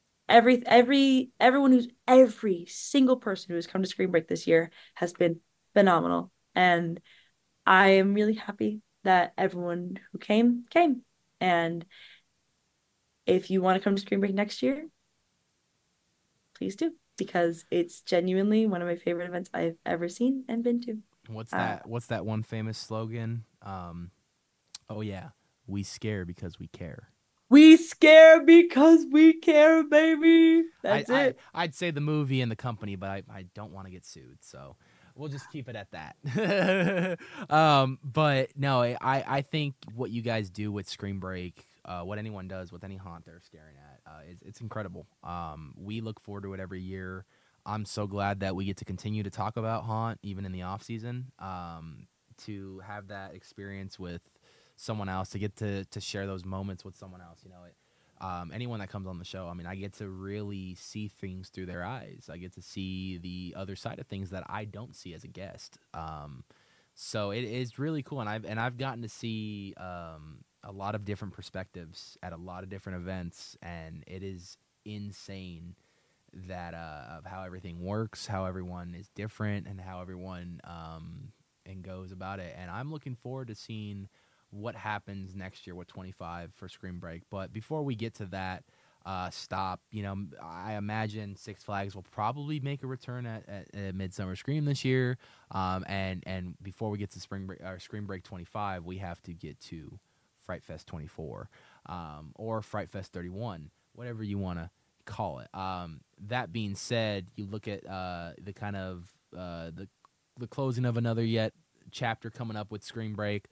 every single person who has come to Screen Break this year has been phenomenal. And I am really happy that everyone who came. And if you want to come to Screen Break next year, please do because it's genuinely one of my favorite events I've ever seen and been to. What's that one famous slogan? Oh yeah, we scare because we care. We scare because we care, baby. That's it. I'd say the movie and the company, but I don't want to get sued, so we'll just keep it at that. But no, I think what you guys do with Screen Break, what anyone does with any haunt they're staring at, it's incredible. We look forward to it every year. I'm so glad that we get to continue to talk about haunt even in the off season. To have that experience with someone else, to get to share those moments with someone else, anyone that comes on the show, I mean, I get to really see things through their eyes. I get to see the other side of things that I don't see as a guest. So it is really cool, and I've gotten to see a lot of different perspectives at a lot of different events, and it is insane that of how everything works, how everyone is different, and how everyone and goes about it. And I'm looking forward to seeing what happens next year with 25 for Screen Break. But before we get to that stop, I imagine Six Flags will probably make a return at Midsummer Scream this year. And before we get to Screen Break 25, we have to get to Fright Fest 24 or Fright Fest 31, whatever you want to call it. That being said, you look at the kind of the closing of another yet chapter coming up with Screen Break.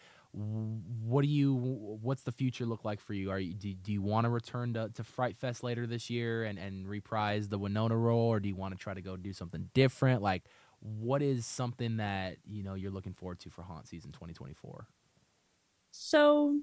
What's the future look like for you? Do you want to return to Fright Fest later this year and reprise the Winona role, or do you want to try to go do something different? Like, what is something that you're looking forward to for Haunt Season 2024? So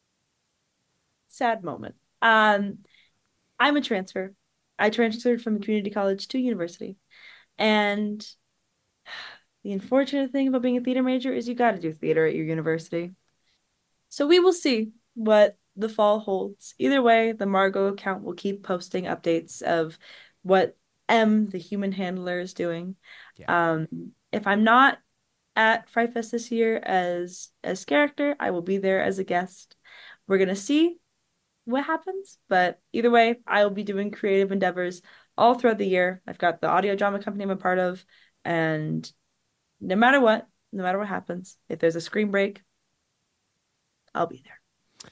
sad moment. I'm a transfer. I transferred from community college to university. And the unfortunate thing about being a theater major is you got to do theater at your university. So we will see what the fall holds. Either way, the Margot account will keep posting updates of what M, the human handler, is doing. Yeah. If I'm not at Fright Fest this year as character, I will be there as a guest. We're gonna see what happens, but either way, I will be doing creative endeavors all throughout the year. I've got the audio drama company I'm a part of, and no matter what happens, if there's a Screen Break, I'll be there.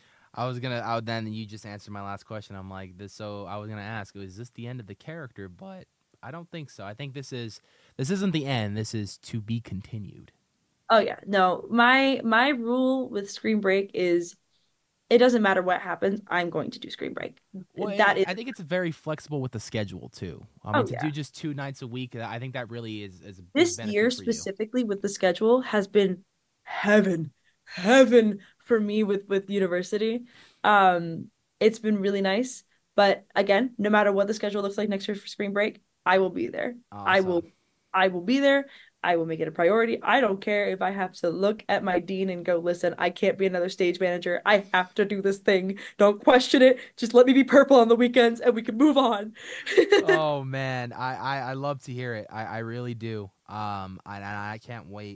Then you just answered my last question. I'm like this, so I was gonna ask, is this the end of the character? But I don't think so. I think this isn't the end. This is to be continued. Oh yeah, no, my rule with Screen Break is it doesn't matter what happens, I'm going to do Screen Break. Well, That is, I think it's very flexible with the schedule too. I mean, oh to yeah. do just 2 nights a week, I think that really is a big This benefit year for you. specifically with the schedule has been heaven, heaven for me with university. Um, it's been really nice. But again, no matter what the schedule looks like next year for Spring Break, I will be there. Awesome. I will be there. I will make it a priority. I don't care if I have to look at my dean and go, listen, I can't be another stage manager. I have to do this thing. Don't question it. Just let me be purple on the weekends and we can move on. Oh man, I love to hear it. I really do. And I can't wait.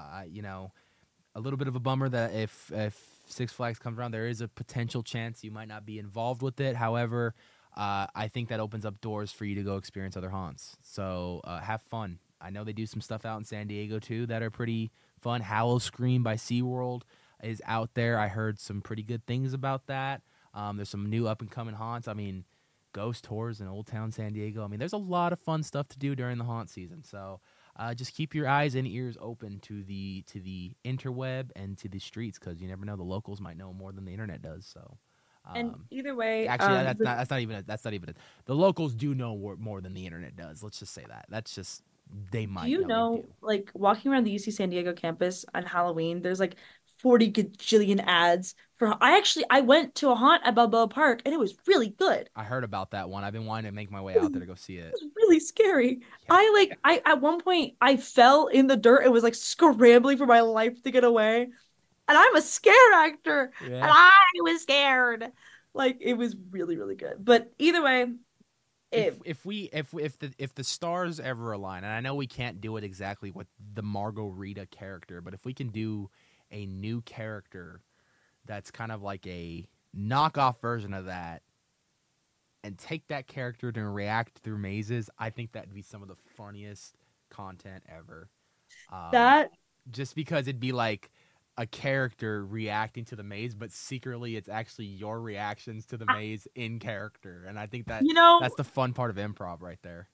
A little bit of a bummer that if Six Flags comes around, there is a potential chance you might not be involved with it. However, I think that opens up doors for you to go experience other haunts. So have fun. I know they do some stuff out in San Diego too that are pretty fun. Howl-O-Scream by SeaWorld is out there. I heard some pretty good things about that. There's some new up and coming haunts. I mean, ghost tours in Old Town San Diego. I mean, there's a lot of fun stuff to do during the haunt season. So just keep your eyes and ears open to the interweb and to the streets, because you never know, the locals might know more than the internet does. So. And either way, Actually, that's not even it. The locals do know more than the internet does. Let's just say that. That's just they might do you know. know, like walking around the UC San Diego campus on Halloween, there's like 40 gajillion ads for I went to a haunt at Balboa Park and it was really good. I heard about that one. I've been wanting to make my way It was, out there to go see it it. was really scary. Yeah. I at one point I fell in the dirt and was like scrambling for my life to get away. And I'm a scare actor and Yeah. I was scared. Like it was really, really good. But either way, it If the stars ever align, and I know we can't do it exactly with the Margot Rita character, but if we can do a new character that's kind of like a knockoff version of that and take that character to react through mazes, I think that'd be some of the funniest content ever. Um, that just because it'd be like a character reacting to the maze, but secretly it's actually your reactions to the maze in character, and I think that you know, that's the fun part of improv right there.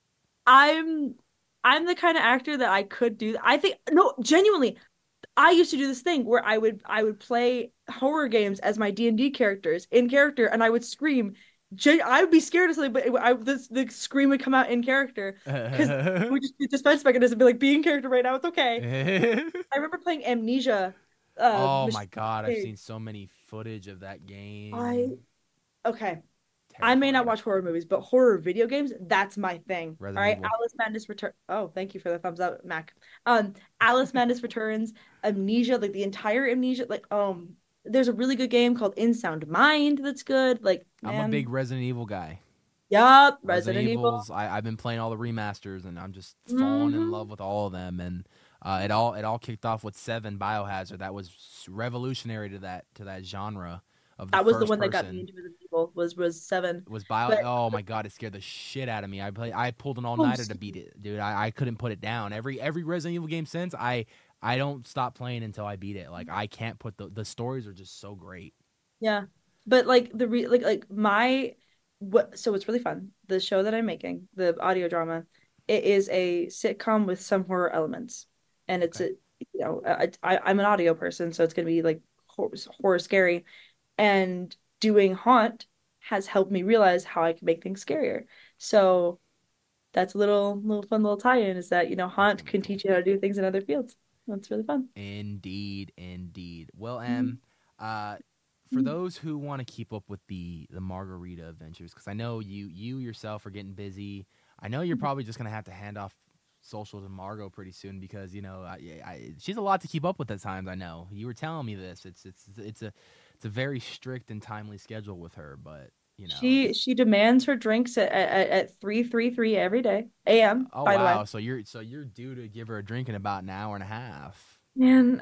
I'm I'm the kind of actor that I could do. I think no, genuinely, I used to do this thing where I would play horror games as my D&D characters in character, and I would scream. I would be scared of something, but the scream would come out in character because it would just be a defense mechanism. Be like, be in character right now. It's okay. I remember playing Amnesia. Oh my Mich- god, I've seen so many footage of that I game. okay. I may not Terrifying. watch horror movies, but horror video games, that's my thing. All Resident right. Evil. Alice Madness Return. Oh, thank you for the thumbs up, Mac. Alice Madness Returns, Amnesia, like the entire Amnesia, there's a really good game called In Sound Mind that's good. Like, I'm a big man, Resident Evil guy. yup, Resident Resident Evil. Evils. I've been playing all the remasters, and I'm just falling in Hmm. love with all of them. And it all kicked off with Seven Biohazard. That was revolutionary to that genre of the That was the first one that got me person. into Resident Evil was seven. Was Bio? But Oh my god, it scared the shit out of me. I pulled an all oh, nighter to beat it, dude. I couldn't put it down. Every Resident Evil game since I don't stop playing until I beat it. Like I can't put the stories are just so great. yeah. But like the re like my what so it's really fun. The show that I'm making, the audio drama, it is a sitcom with some horror elements. And it's Okay. a I'm an audio person, so it's gonna be like horror scary. And doing Haunt has helped me realize how I can make things scarier. So that's a little fun little tie-in is that, That's Haunt gonna be can cool. teach you how to do things in other fields. That's really fun. Indeed, indeed. Well, Mhm. uh, for those who want to keep up with the Margarita adventures, because I know you yourself are getting busy. I know you're probably just gonna have to hand off social to Margot pretty soon because she's a lot to keep up with at times. I know you were telling me this. It's a very strict and timely schedule with her, but She demands her drinks at 3:33 every day a.m. oh by the way. wow, so you're due to give her a drink in about an hour and a half. Man,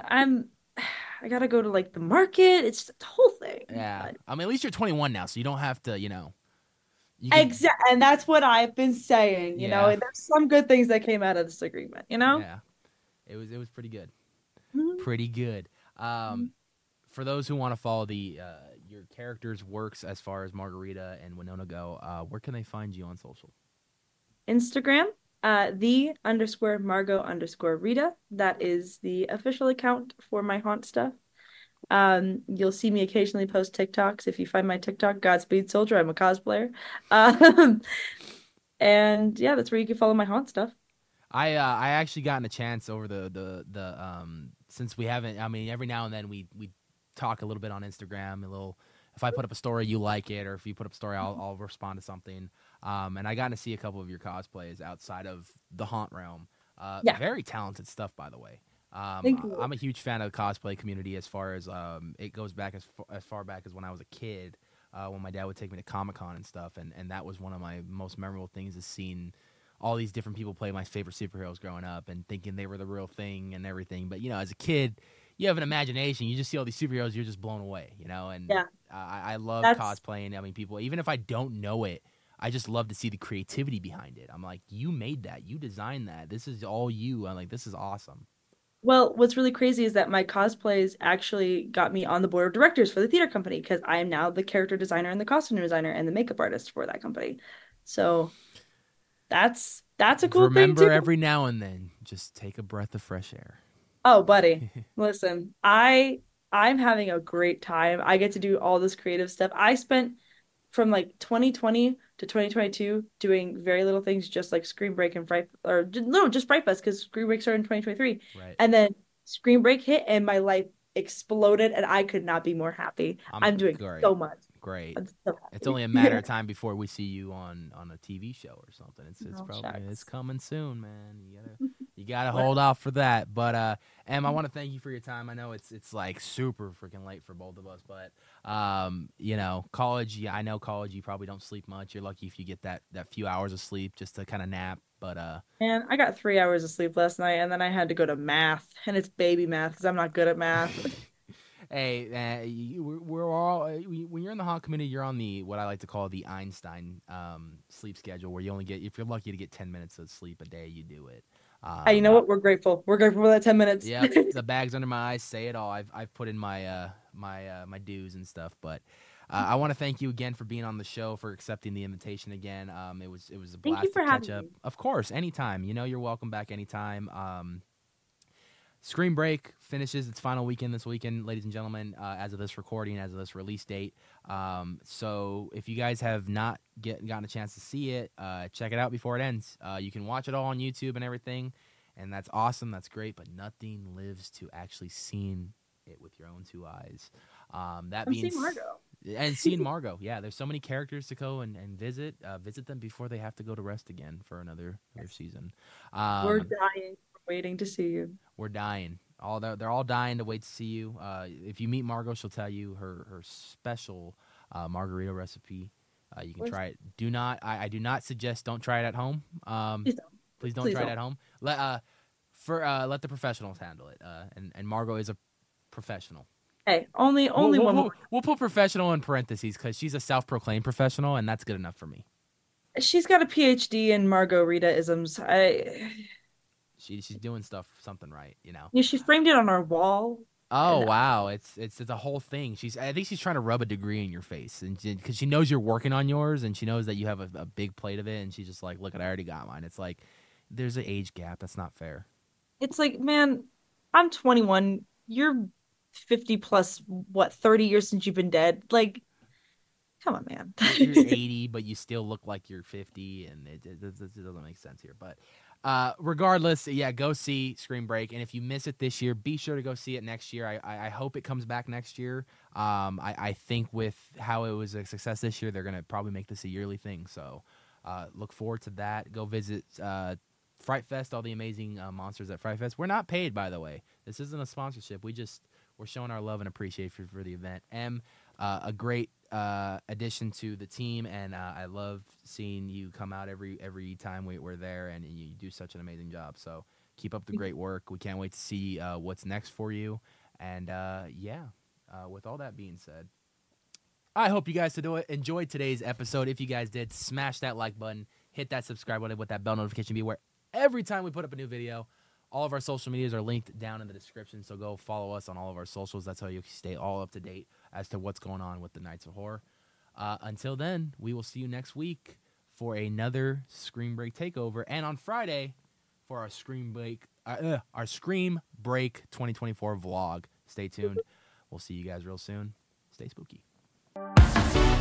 I gotta go to like the market. It's the whole thing. Yeah, But I mean at least you're 21 now, so you don't have to. You could. and that's what I've been saying, Yeah. and there's some good things that came out of this agreement. Yeah, it was pretty good, Mhm. pretty good. For those who want to follow the your characters' works as far as Margarita and Winona go, where can they find you on social? Instagram, _Margot_Rita. That is the official account for my haunt stuff. You'll see me occasionally post TikToks. If you find my TikTok, Godspeed Soldier, I'm a cosplayer. Um, and yeah, that's where you can follow my haunt stuff. I actually gotten a chance over the since we haven't. I mean, every now and then we talk a little bit on Instagram. A little, if I put up a story, you like it, or if you put up a story, I'll respond to something. And I got to see a couple of your cosplays outside of the haunt realm. Yeah, Very talented stuff, by the way. thank you. I'm a huge fan of the cosplay community as far as it goes back as far back as when I was a kid. When my dad would take me to Comic-Con and stuff, and that was one of my most memorable things is seeing all these different people play my favorite superheroes growing up and thinking they were the real thing and everything. But as a kid, you have an imagination. You just see all these superheroes, you're just blown away. And Yeah, I love that's cosplaying. I mean, people, even if I don't know it, I just love to see the creativity behind it. I'm like, you made that, you designed that. This is all you. I'm like, this is awesome. well, what's really crazy is that my cosplays actually got me on the board of directors for the theater company because I am now the character designer and the costume designer and the makeup artist for that company. So that's a cool thing Remember, too. every now and then, just take a breath of fresh air. Oh, buddy, listen, I'm having a great time. I get to do all this creative stuff. I spent from like 2020 to 2022 doing very little things, just like Screen Break and Fright, or no, just Fright Fest because Screen Break started in 2023, Right. and then Screen Break hit, and my life exploded, and I could not be more happy. I'm doing Great. so much. Great. I'm so happy. It's only a matter of time before we see you on a TV show or something. It's Oh, probably shucks. it's coming soon, man. You gotta hold off for that. But Em, I want to thank you for your time. I know it's like super freaking late for both of us, but you know, college. Yeah, I know college. You probably don't sleep much. You're lucky if you get that few hours of sleep just to kind of nap. But And I got 3 hours of sleep last night, and then I had to go to math, and it's baby math because I'm not good at math. hey, we're all when you're in the Hawk community, you're on the what I like to call the Einstein sleep schedule, where you only get, if you're lucky to get 10 minutes of sleep a day, you do it. You know what? We're grateful. We're grateful for that 10 minutes. Yeah, the bags under my eyes say it all. I've put in my my dues and stuff, but I want to thank you again for being on the show, for accepting the invitation again. It was a Thank you blast for to catch having up. me. Of course, anytime. You know, you're welcome back anytime. Screen Break finishes its final weekend this weekend, ladies and gentlemen, as of this recording, as of this release date. So if you guys have not gotten a chance to see it, check it out before it ends. You can watch it all on YouTube and everything, and that's awesome. That's great, but nothing lives to actually seeing it with your own two eyes. That means seeing Margot. And seeing Margot. Yeah, there's so many characters to go and visit them before they have to go to rest again for another season. We're dying, waiting to see you. We're dying. They're all dying to wait to see you. If you meet Margot, she'll tell you her special margarita recipe. You can try it. I do not suggest don't try it at home. Please don't try it at home. Let the professionals handle it. And Margot is a professional. Hey, only one more. We'll put professional in parentheses because she's a self-proclaimed professional, and that's good enough for me. She's got a PhD in Margot Rita-isms. She's doing something right, you know. Yeah, she framed it on our wall. Oh wow, it's a whole thing. I think she's trying to rub a degree in your face, and because she knows you're working on yours, and she knows that you have a big plate of it, and she's just like, look, I already got mine. It's like there's an age gap. That's not fair. It's like, man, I'm 21. You're 50 plus, what, 30 years since you've been dead? Like, come on, man. You're 80, but you still look like you're 50, and it doesn't make sense here. But regardless, yeah, go see Screen Break, and if you miss it this year, be sure to go see it next year. I hope it comes back next year. I think with how it was a success this year, they're going to probably make this a yearly thing. So look forward to that. Go visit Fright Fest, all the amazing monsters at Fright Fest. We're not paid, by the way. This isn't a sponsorship. We're showing our love and appreciation for the event. A great addition to the team, and I love seeing you come out every time we're there, and you do such an amazing job. So keep up the great work. We can't wait to see what's next for you. And with all that being said, I hope you guys enjoyed today's episode. If you guys did, smash that like button, hit that subscribe button with that bell notification, be aware every time we put up a new video. All of our social medias are linked down in the description, so go follow us on all of our socials. That's how you stay all up to date as to what's going on with the Nights of Horror. Until then, we will see you next week for another Screen Break takeover, and on Friday for our Screen Break 2024 vlog. Stay tuned. We'll see you guys real soon. Stay spooky.